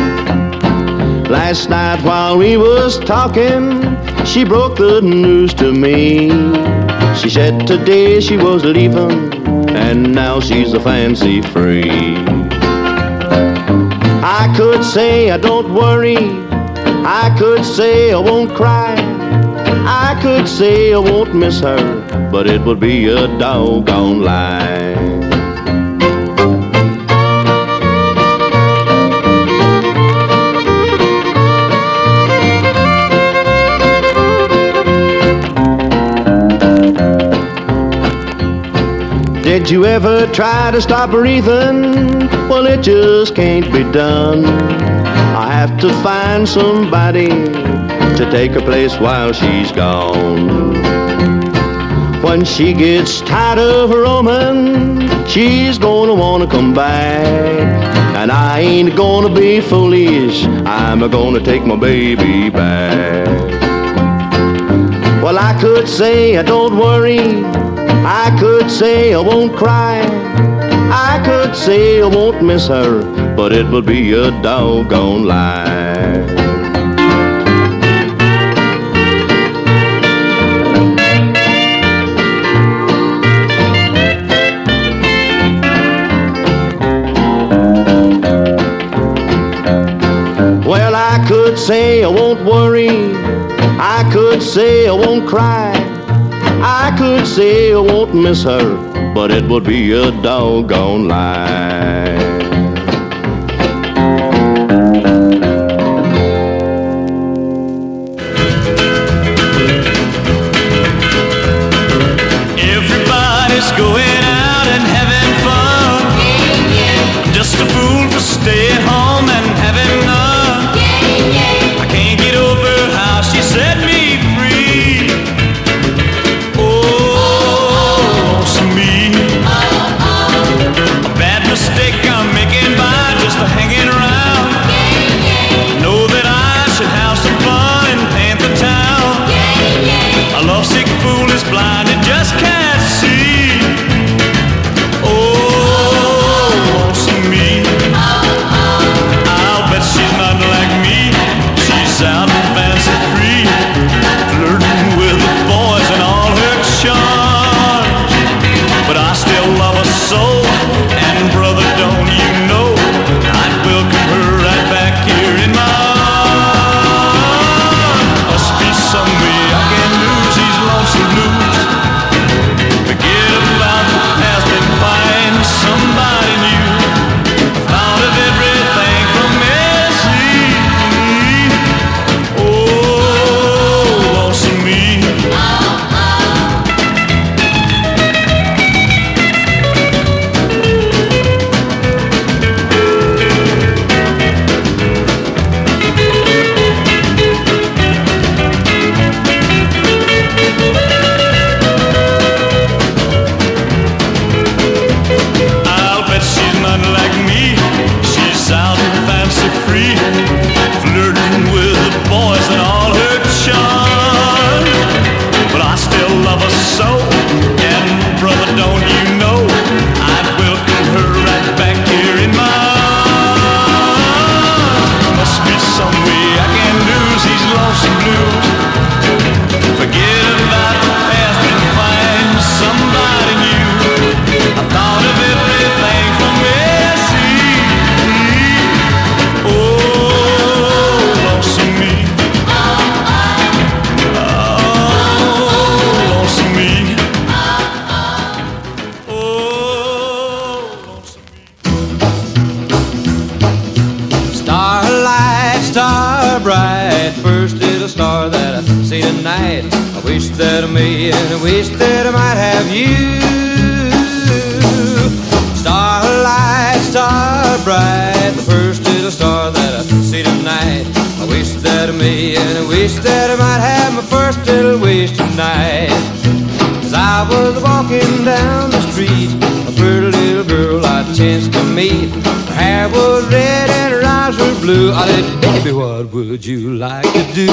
Last night while we was talking, she broke the news to me. She said today she was leaving and now she's a fancy free. I could say I don't worry, I could say I won't cry, I could say I won't miss her, but it would be a doggone lie. Did you ever try to stop breathing? Well, it just can't be done. I have to find somebody to take her place while she's gone. When she gets tired of roaming, she's gonna wanna come back. And I ain't gonna be foolish, I'm gonna take my baby back. Well, I could say don't worry, I could say I won't cry, I could say I won't miss her, but it would be a doggone lie. Well, I could say I won't worry, I could say I won't cry, I could say I won't miss her, but it would be a doggone lie. Everybody's going out and having fun. Just a fool for staying home and having none. I can't get over how she set me free. Oh, lonesome me. A bad mistake I'm making by just hanging around. Know that I should have some fun in Panther Town. A lovesick fool is blind and just can't see. Oh, lonesome me. I'll bet she's not like me. She's out and fancy free, flirting with the boys and all her charms. But I still love her so, and brother, don't you know, I'd welcome her right back here in my arms. Must be some way I can lose these lonesome blues. Forget about the past and find somebody new. Found of everything from Messi. Oh, lonesome me. I'll bet she's not like me. She's out and fancy free, flirting with the boys and all her charm. But I still love her so, and brother, don't you know, I'd welcome her right back here in my arms. Must be some way I can lose these lonesome blues. Forget about the past and find somebody new. I thought of everything from Messi. Oh, lonesome me. Oh, lonesome me. Oh, lonesome me. Starlight, star bright, first little star that I see tonight. I wish that I may, and I wish that I might have you. Starlight, star bright, the first little star that I see tonight. I wish that I may, and I wish that I might have my first little wish tonight. As I was walking down the street, a pretty little girl I chanced to meet. Her hair was red and her eyes were blue. I said, baby, what would you like to do?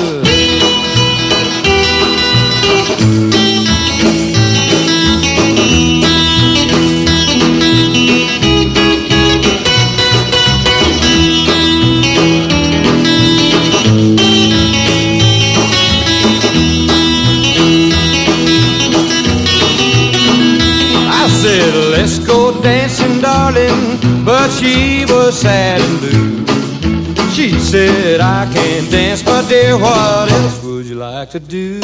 I said, let's go dancing, darling, but she was sad and blue. She said, I can't dance, but dear, what else would you like to do?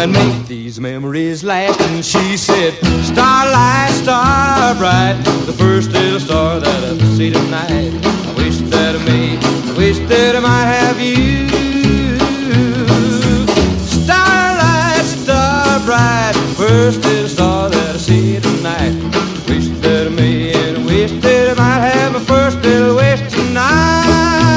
and make these memories last. And she said, starlight, star bright, the first little star that I see tonight. I wish that I might have you. Starlight, star bright, first little star that I see tonight. Wish that I may, and I wish that I might have my first little wish tonight.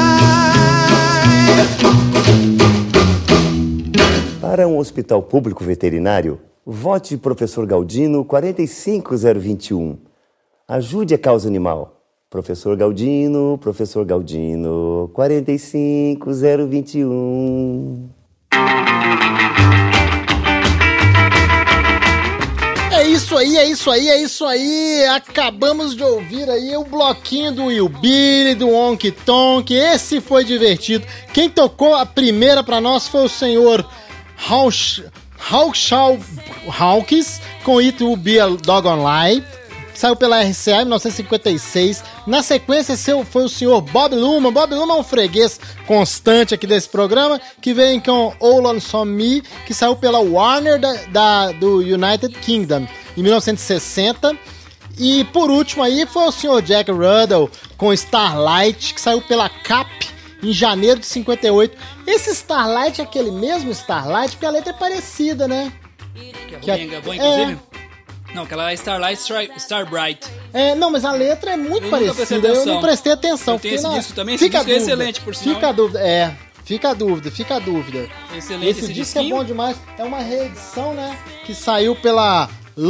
Para um hospital público veterinário, vote Professor Galdino 45021. Ajude a causa animal. Professor Galdino 45021. É isso aí, é isso aí, é isso aí. Acabamos de ouvir aí o bloquinho do Will Billy, do Honky Tonk. Esse foi divertido. Quem tocou a primeira pra nós foi o senhor Hawkins com It Will Be a Doggone Lie. Saiu pela RCA em 1956. Na sequência foi o senhor Bob Luma. Bob Luma é um freguês constante aqui desse programa, que vem com All Lonesome Me, que saiu pela Warner do United Kingdom em 1960. E por último aí foi o senhor Jack Ruddle com Starlight, que saiu pela Cap em janeiro de 58. Esse Starlight é aquele mesmo Starlight, porque a letra é parecida, né? Que é bom, inclusive? Não, aquela é Starlight, Starbright. Não, mas a letra é muito parecida. Eu não prestei atenção. Eu tenho esse disco também, esse disco é excelente, por sinal. Fica a dúvida. Excelente esse disco é bom demais. É uma reedição, né, que saiu pela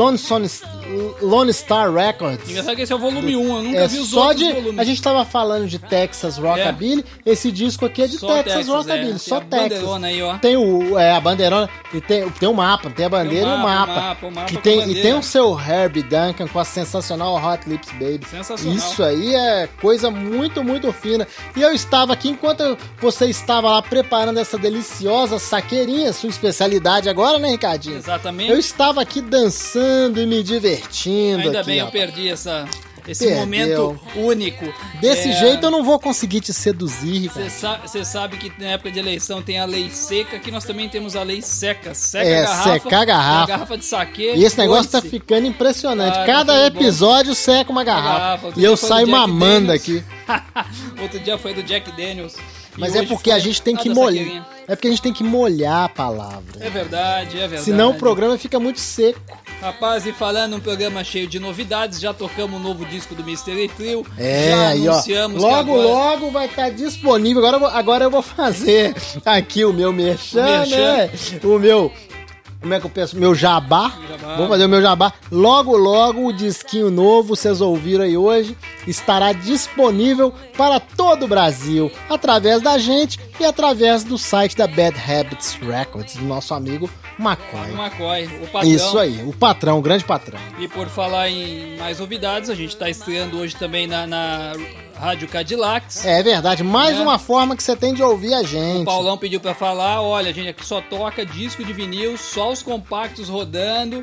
Lone Star Records. Engraçado que esse é o volume 1, eu nunca vi os outros volumes. A gente tava falando de Texas Rockabilly, esse disco aqui é de Texas Rockabilly, só Texas. Bandeirona aí, ó. Tem a bandeirona, e tem o mapa, tem a bandeira e o mapa. E tem o seu Herbie Duncan com a sensacional Hot Lips Baby. Sensacional. Isso aí é coisa muito, muito fina. E eu estava aqui, enquanto você estava lá preparando essa deliciosa saqueirinha, sua especialidade agora, né, Ricardinho? Exatamente. Eu estava aqui dançando e me divertindo. Ainda aqui, bem, rapaz. eu perdi esse momento único. Desse jeito eu não vou conseguir te seduzir, cara. Você sabe que na época de eleição tem a lei seca, aqui nós também temos a lei seca. Secar a garrafa. A garrafa de saquê. E esse negócio tá ficando impressionante. Cada episódio seca uma garrafa. E eu saio mamando aqui. Outro dia foi do Jack Daniels. Mas é porque a gente tem que molhar. É porque a gente tem que molhar a palavra. É verdade. Senão o programa fica muito seco. Rapaz, e falando um programa cheio de novidades, já tocamos um novo disco do Mystery Trio. Já aí, anunciamos. Logo vai estar disponível. Agora eu vou fazer aqui o meu merchan, né? O meu... Como é que eu penso? Meu jabá. Vou fazer o meu jabá. Logo o disquinho novo, vocês ouviram aí hoje, estará disponível para todo o Brasil, através da gente e através do site da Bad Habits Records, do nosso amigo McCoy. O patrão. Isso aí, o patrão, o grande patrão. E por falar em mais novidades, a gente está estreando hoje também na Rádio Cadillacs. É verdade, mais uma forma que você tem de ouvir a gente. O Paulão pediu pra falar, olha, a gente aqui só toca disco de vinil, só os compactos rodando,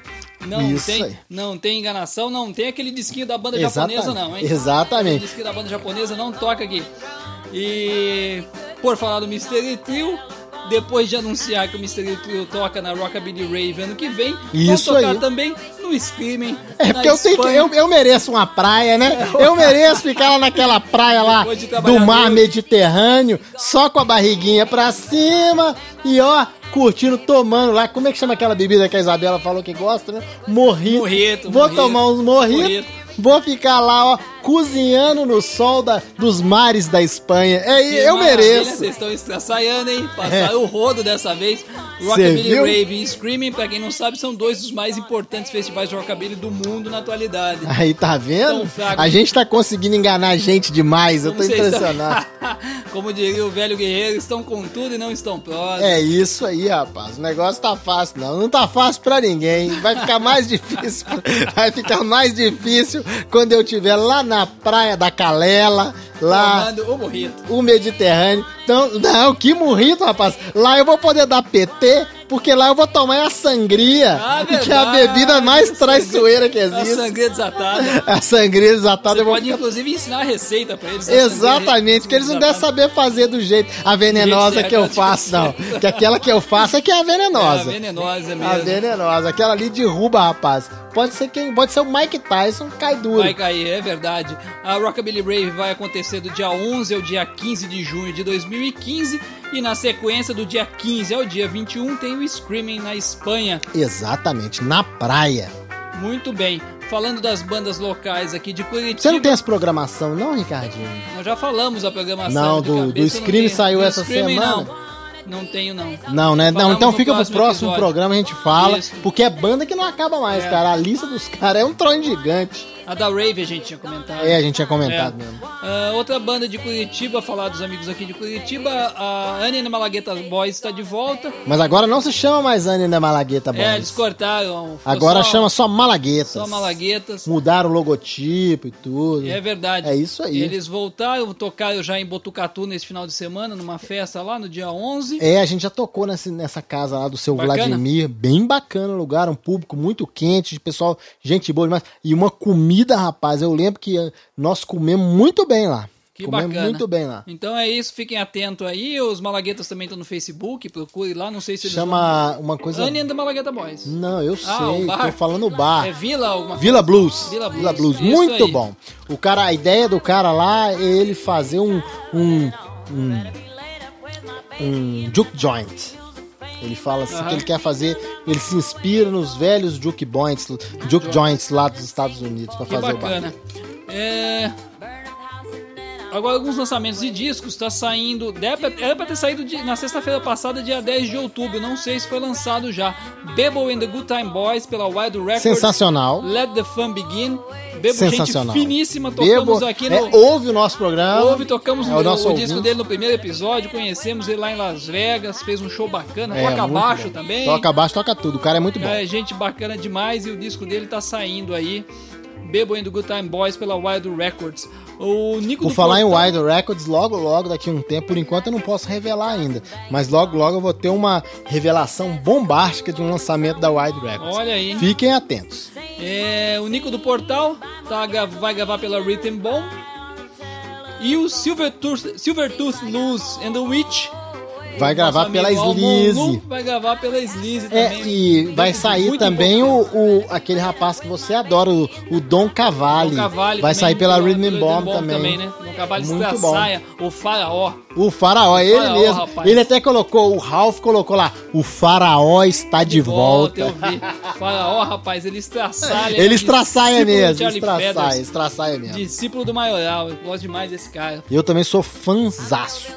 não tem enganação, não tem aquele disquinho da banda japonesa não, hein? Exatamente. O disquinho da banda japonesa não toca aqui. E por falar do Mystery Trio, depois de anunciar que o Mystery Trio toca na Rockabilly Rave ano que vem, vão tocar também no Screaming. É porque eu mereço uma praia, né? Eu mereço ficar lá naquela praia lá do mar Mediterrâneo, só com a barriguinha pra cima e curtindo, tomando lá. Como é que chama aquela bebida que a Isabela falou que gosta, né? Morrito. Vou tomar uns morritos. Vou ficar lá, cozinhando no sol dos mares da Espanha. Eu mereço. Vocês estão estraçaiando, hein? Passaram o rodo dessa vez. Rockabilly Rave e Screaming, pra quem não sabe, são dois dos mais importantes festivais de rockabilly do mundo na atualidade. Aí, tá vendo? A gente tá conseguindo enganar a gente demais. Eu tô impressionado. Como diria o velho guerreiro, estão com tudo e não estão próximos. É isso aí, rapaz. O negócio tá fácil, não. Não tá fácil pra ninguém. Vai ficar mais difícil. Vai ficar mais difícil quando eu estiver lá na praia da Calela, lá o Mediterrâneo. Então, não, que morrito, rapaz. Lá eu vou poder dar PT, porque lá eu vou tomar a sangria, que é a bebida mais traiçoeira que A existe. sangria desatada. A sangria desatada. Você eu vou pode, ficar- inclusive, ensinar a receita pra eles. Exatamente, que eles não devem saber fazer do jeito. A venenosa Jeito que eu certo, faço, não. Que aquela que eu faço é que é a venenosa. É, a venenosa mesmo. A venenosa. Aquela ali derruba, rapaz. Pode ser o Mike Tyson, cai duro. Vai cair, é verdade. A Rockabilly Rave vai acontecer do dia 11 ao dia 15 de junho de 2015. E na sequência, do dia 15 ao dia 21, tem o Screaming na Espanha. Exatamente, na praia. Muito bem. Falando das bandas locais aqui de Curitiba... Você não tem essa programação, não, Ricardinho? Nós já falamos a programação. Não, de do cabeça eu não Scream tenho. saiu Do essa Screaming, semana? Não tenho, não. Não, né? Não, Falamos então no fica pro próximo episódio. programa, a gente fala. Isso. Porque é banda que não acaba mais, É. cara. A lista dos caras é um trono gigante. A da Rave a gente tinha comentado. É, a gente tinha comentado É. mesmo. Outra banda de Curitiba, falar dos amigos aqui de Curitiba, a Annie and the Malagueta Boys está de volta. Mas agora não se chama mais Annie da Malagueta Boys. É, eles cortaram. ficou Agora só- chama só Malaguetas. Só Malaguetas. Mudaram o logotipo e tudo. É verdade. É isso aí. Eles voltaram, tocaram já em Botucatu nesse final de semana, numa festa lá no dia 11. É, a gente já tocou nessa casa lá do seu Bacana. Vladimir. Bem bacana o lugar, um público muito quente, pessoal, gente boa demais. E uma comida, rapaz, eu lembro que nós comemos muito bem lá. Que comemos bacana. muito bem lá. Então é isso, fiquem atentos aí. Os Malaguetas também estão no Facebook, procure lá, não sei se eles Chama uma coisa... Annie and the Malagueta Boys. Não, eu Ah, sei, o bar? tô falando o bar. É Vila alguma Vila coisa? Blues. Vila Blues. Isso Muito aí. bom. A ideia do cara lá é ele fazer um juke joint. Ele fala assim que ele quer fazer, ele se inspira nos velhos juke joints lá dos Estados Unidos pra Que fazer bacana. Agora, alguns lançamentos de discos, tá saindo. Era pra ter saído na sexta-feira passada, dia 10 de outubro. Não sei se foi lançado já. Bebo and the Good Time Boys pela Wild Records. Sensacional. Let the Fun Begin. Bebo, Sensacional. gente finíssima. Tocamos Bebo, aqui no. ouve o nosso programa. Tocamos é o nosso o disco ouvinte. dele no primeiro episódio. Conhecemos ele lá em Las Vegas. Fez um show bacana. É, Toca muito baixo bom. também. Toca baixo, toca tudo. O cara é muito bom. É gente bacana demais e o disco dele tá saindo aí. Bebo and the Good Time Boys pela Wild Records. O Nico Por do falar em Portal- Wild Records, logo daqui a um tempo, por enquanto eu não posso revelar ainda, mas logo eu vou ter uma revelação bombástica de um lançamento da Wild Records. Olha aí. Fiquem atentos. O Nico do Portal vai gravar pela Rhythm Bomb. E o Silvertooth Luz and the Witch. Vai gravar Nosso pela amigo Almon Sleaze. Lu vai gravar pela Sleaze É, também. e vai Muito sair também aquele rapaz que você adora, o Dom Cavalli. Dom Cavalli Vai também, sair pela Rhythm pela Bomb Rhythm também. né? Dom Cavalli Muito Estraçaia, o Faraó. O Faraó, ele Faraó, mesmo. rapaz. Ele até colocou, o Ralph colocou lá, o Faraó está de volta. Eu vi. Faraó, rapaz, ele estraçalha. Ele estraçaia discípulo do mesmo, Charlie estraçaia mesmo. Discípulo do Maioral, eu gosto demais desse cara. Eu também sou fanzaço.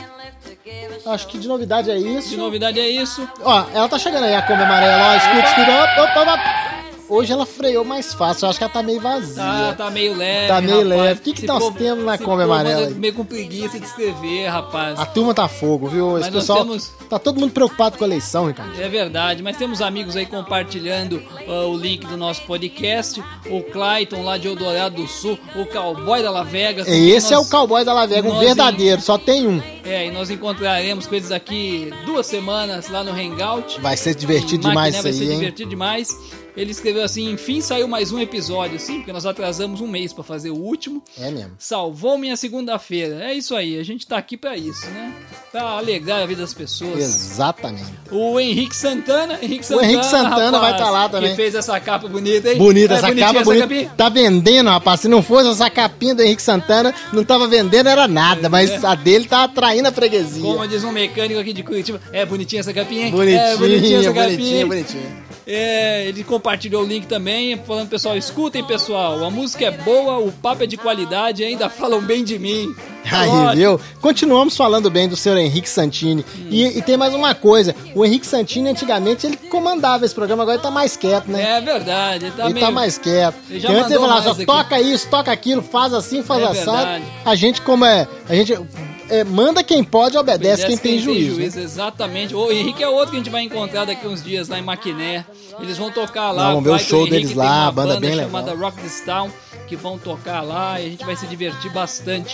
Acho que de novidade é isso. De novidade é isso. Ó, ela tá chegando aí, a Kombi amarela, ó, escuta, opa. Hoje ela freou mais fácil, eu acho que ela tá meio vazia. Tá meio leve. Tá meio rapaz. leve. O que Esse nós povo- temos na esse Kombi povo amarela anda aí? meio com preguiça de escrever, rapaz. A turma tá fogo, viu? Esse Mas nós pessoal temos- tá todo mundo preocupado com a eleição, Ricardo. É verdade, mas temos amigos aí compartilhando o link do nosso podcast. O Clayton lá de Eldorado do Sul, o Cowboy da La Vegas. com quem Esse é o nós- Cowboy da La Vega, um nós verdadeiro, só tem um. E nós encontraremos com eles daqui 2 semanas lá no Hangout. Vai ser divertido Maquiné demais isso vai aí, ser hein? divertido demais. Ele escreveu assim: enfim, saiu mais um episódio, sim, porque nós atrasamos um mês pra fazer o último. É mesmo. Salvou minha segunda-feira. É isso aí, a gente tá aqui pra isso, né? Pra alegrar a vida das pessoas. Exatamente. O Henrique Santana. O Henrique Santana vai estar lá também. Que fez essa capa bonita, hein? Bonita, É essa bonitinha capa bonita. capinha? Tá vendendo, rapaz. Se não fosse essa capinha do Henrique Santana, não tava vendendo, era nada. Mas a dele tá atraindo a freguesia. Como diz um mecânico aqui de Curitiba. É bonitinha essa capinha, hein? Bonitinha, É bonitinha essa capinha. bonitinha. Ele compartilhou o link também, falando, pessoal, escutem, pessoal, a música é boa, o papo é de qualidade e ainda falam bem de mim. Aí, Ótimo. viu? Continuamos falando bem do senhor Henrique Santini. E tem mais uma coisa, o Henrique Santini antigamente ele comandava esse programa, agora ele tá mais quieto, né? É verdade, ele tá Ele meio... tá mais quieto. Ele já Porque antes ele mandou falava mais só, aqui. toca isso, toca aquilo, faz assim, faz É assado. verdade. A gente, como é. A gente manda quem pode, obedece quem tem juízo. né? Exatamente. O Henrique é outro que a gente vai encontrar daqui uns dias lá em Maquiné. Eles vão tocar lá. Vamos ver o Clayton show Henrique deles tem lá, uma a banda bem chamada legal. Rock This Town, que vão tocar lá e a gente vai se divertir bastante.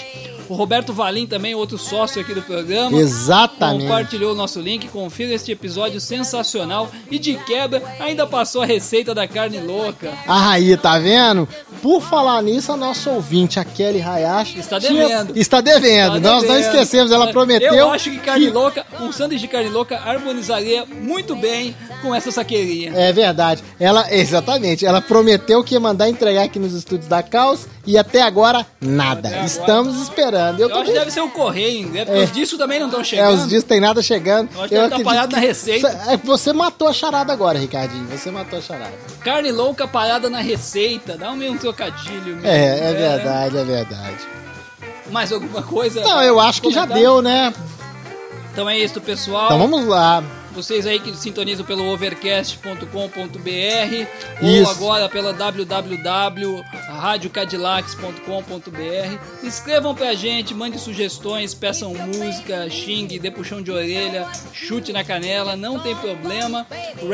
O Roberto Valim também, outro sócio aqui do programa. Exatamente. Compartilhou o nosso link. Confira este episódio sensacional. E de quebra, ainda passou a receita da carne louca. Aí, tá vendo? Por falar nisso, a nossa ouvinte, a Kelly Hayashi... Está devendo. Está devendo. Nós não esquecemos, ela prometeu... Eu acho que carne louca, um sanduíche de carne louca harmonizaria muito bem com essa saqueirinha. É verdade. Exatamente. Ela prometeu que ia mandar entregar aqui nos estúdios da Caos e até agora, nada. Estamos esperando. Eu acho que deve ser o correio, né? Porque os discos também não estão chegando. Os discos tem nada chegando. Eu acho que deve estar parado na receita. Você matou a charada agora, Ricardinho. Você matou a charada. Carne louca parada na receita. Dá um trocadilho. É verdade, é verdade. Mais alguma coisa? Não, eu acho que já deu, né? Então é isso, pessoal. Então vamos lá. Vocês aí que sintonizam pelo overcast.com.br Isso. ou agora pela www.radiocadillacs.com.br. Escrevam pra gente, mande sugestões, peçam música, xingue, dê puxão de orelha, chute na canela, não tem problema.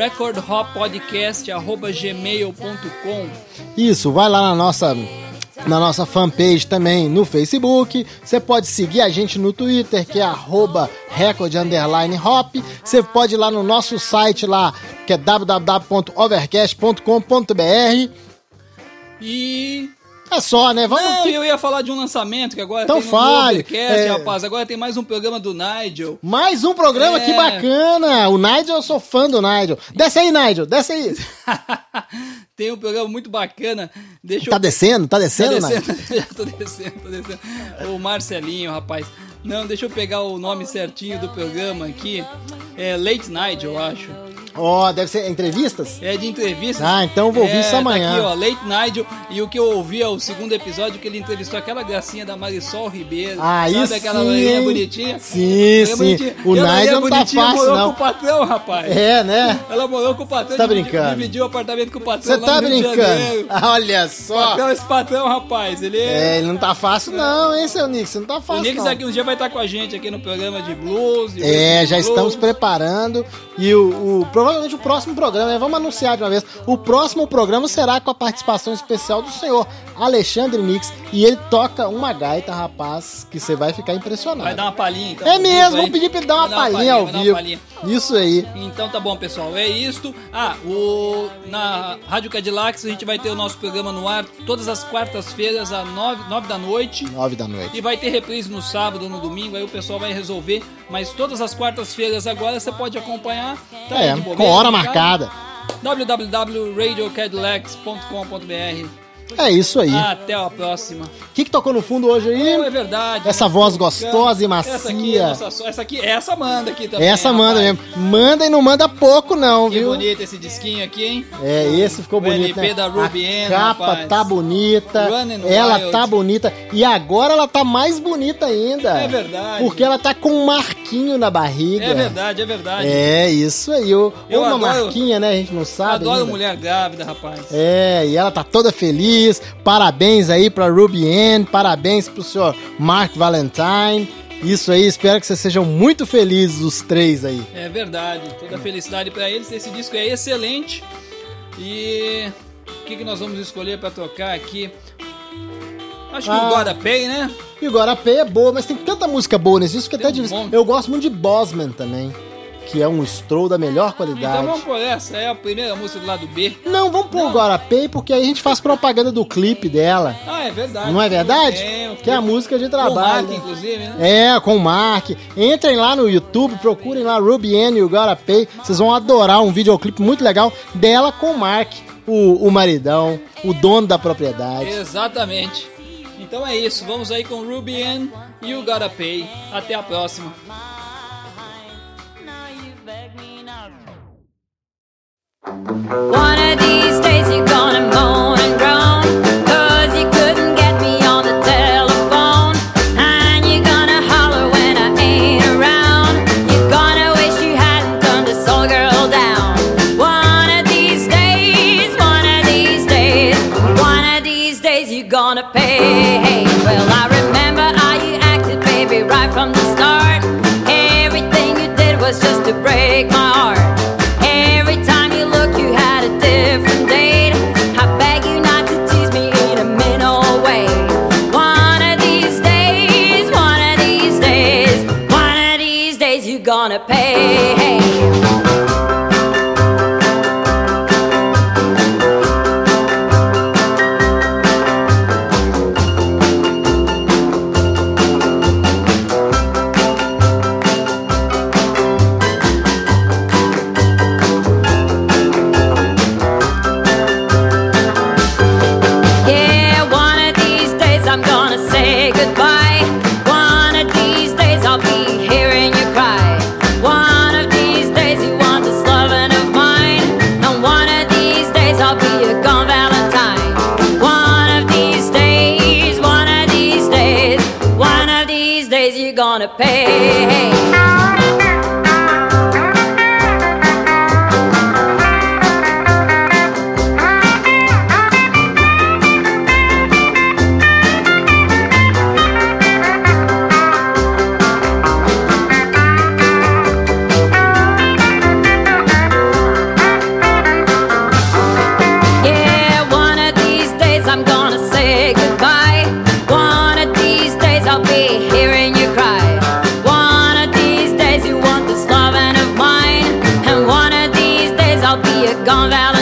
recordhoppodcast@gmail.com. Isso, vai lá na nossa fanpage também no Facebook. Você pode seguir a gente no Twitter, que é @record_hop. Você pode ir lá no nosso site lá, que é www.overcast.com.br. E... é só, né? Eu ia falar de um lançamento que agora então tem no Overcast, rapaz. Agora tem mais um programa do Nigel. Mais um programa? Que bacana! O Nigel, eu sou fã do Nigel. Desce aí, Nigel, desce aí. Tem um programa muito bacana. Tá descendo, Nigel? Já tô descendo. O Marcelinho, rapaz. Não, deixa eu pegar o nome certinho do programa aqui. É Late Night, eu acho. Deve ser entrevistas? É de entrevistas. Então eu vou ouvir isso amanhã. Tá aqui, Late Night. E o que eu ouvi é o segundo episódio, que ele entrevistou aquela gracinha da Marisol Ribeiro. Sabe aquela loirinha bonitinha? Sim. O Nigel não tá fácil, morou não. com o patrão, rapaz. Né? Ela morou com o patrão. Você tá brincando? Dividiu o apartamento com o patrão. Você tá brincando? Olha só. Esse patrão, rapaz, ele não tá fácil não, hein, seu Nix? Não tá fácil. O Nix aqui um dia vai estar com a gente aqui no programa de blues. Já estamos preparando. E provavelmente o próximo programa, né? Vamos anunciar de uma vez. O próximo programa será com a participação especial do senhor Alexandre Nix. E ele toca uma gaita, rapaz, que você vai ficar impressionado. Vai dar uma palhinha, então. É mesmo, vamos pedir pra ele dar uma palhinha ao vivo. Isso aí. Então tá bom, pessoal. É isto. Na Rádio Cadillacs a gente vai ter o nosso programa no ar todas as quartas-feiras às 9 da noite. 9 da noite. E vai ter reprise no sábado, no domingo. Aí o pessoal vai resolver. Mas todas as quartas-feiras agora você pode acompanhar. Tá aí de bobeira, com hora marcada. www.radiocadillacs.com.br. É isso aí. Até a próxima. O que tocou no fundo hoje aí? É verdade. Essa voz gostosa e macia. Essa manda aqui também. Essa manda mesmo. Manda e não manda pouco não, viu? Que bonito esse disquinho aqui, hein? Esse ficou bonito, LP da Ruby A capa tá bonita. Ela tá bonita. E agora ela tá mais bonita ainda. É verdade. Porque ela tá com um marquinho na barriga. É verdade. É isso aí. Uma marquinha, né? A gente não sabe. Eu adoro ainda. Mulher grávida, rapaz. E ela tá toda feliz. Parabéns aí pra Ruby Ann, parabéns pro senhor Mark Valentine. Isso aí, espero que vocês sejam muito felizes, os três aí. É verdade, toda felicidade pra eles. Esse disco é excelente. E o que nós vamos escolher pra tocar aqui? Acho que o Gotta Pay, né? E o Gotta Pay é boa, mas tem tanta música boa nesse disco que até difícil. Eu gosto muito de Bosman também, que é um stroll da melhor qualidade. Então vamos por essa, é a primeira música do lado B. Não, vamos pôr o Gotta Pay, porque aí a gente faz propaganda do clipe dela. É verdade. Não é verdade? Que é a música de trabalho. Com o Mark, inclusive, né? Com o Mark. Entrem lá no YouTube, procurem lá Ruby Ann e o Gotta Pay. Vocês vão adorar um videoclipe muito legal dela com o Mark, o maridão, o dono da propriedade. Exatamente. Então é isso, vamos aí com Ruby Ann e o Gotta Pay. Até a próxima. One of these days you're gonna moan and groan, 'cause you couldn't get me on the telephone. And you're gonna holler when I ain't around. You're gonna wish you hadn't turned this old girl down. One of these days you're gonna pay. Well, I remember how you acted, baby, right from the start. Everything you did was just to break my heart. Every time you looked, you had a different day. pay. Yeah, one of these days I'm gonna say goodbye. One of these days I'll be hearing you cry. One of these days you want this loving of mine. And one of these days I'll be a gone valley.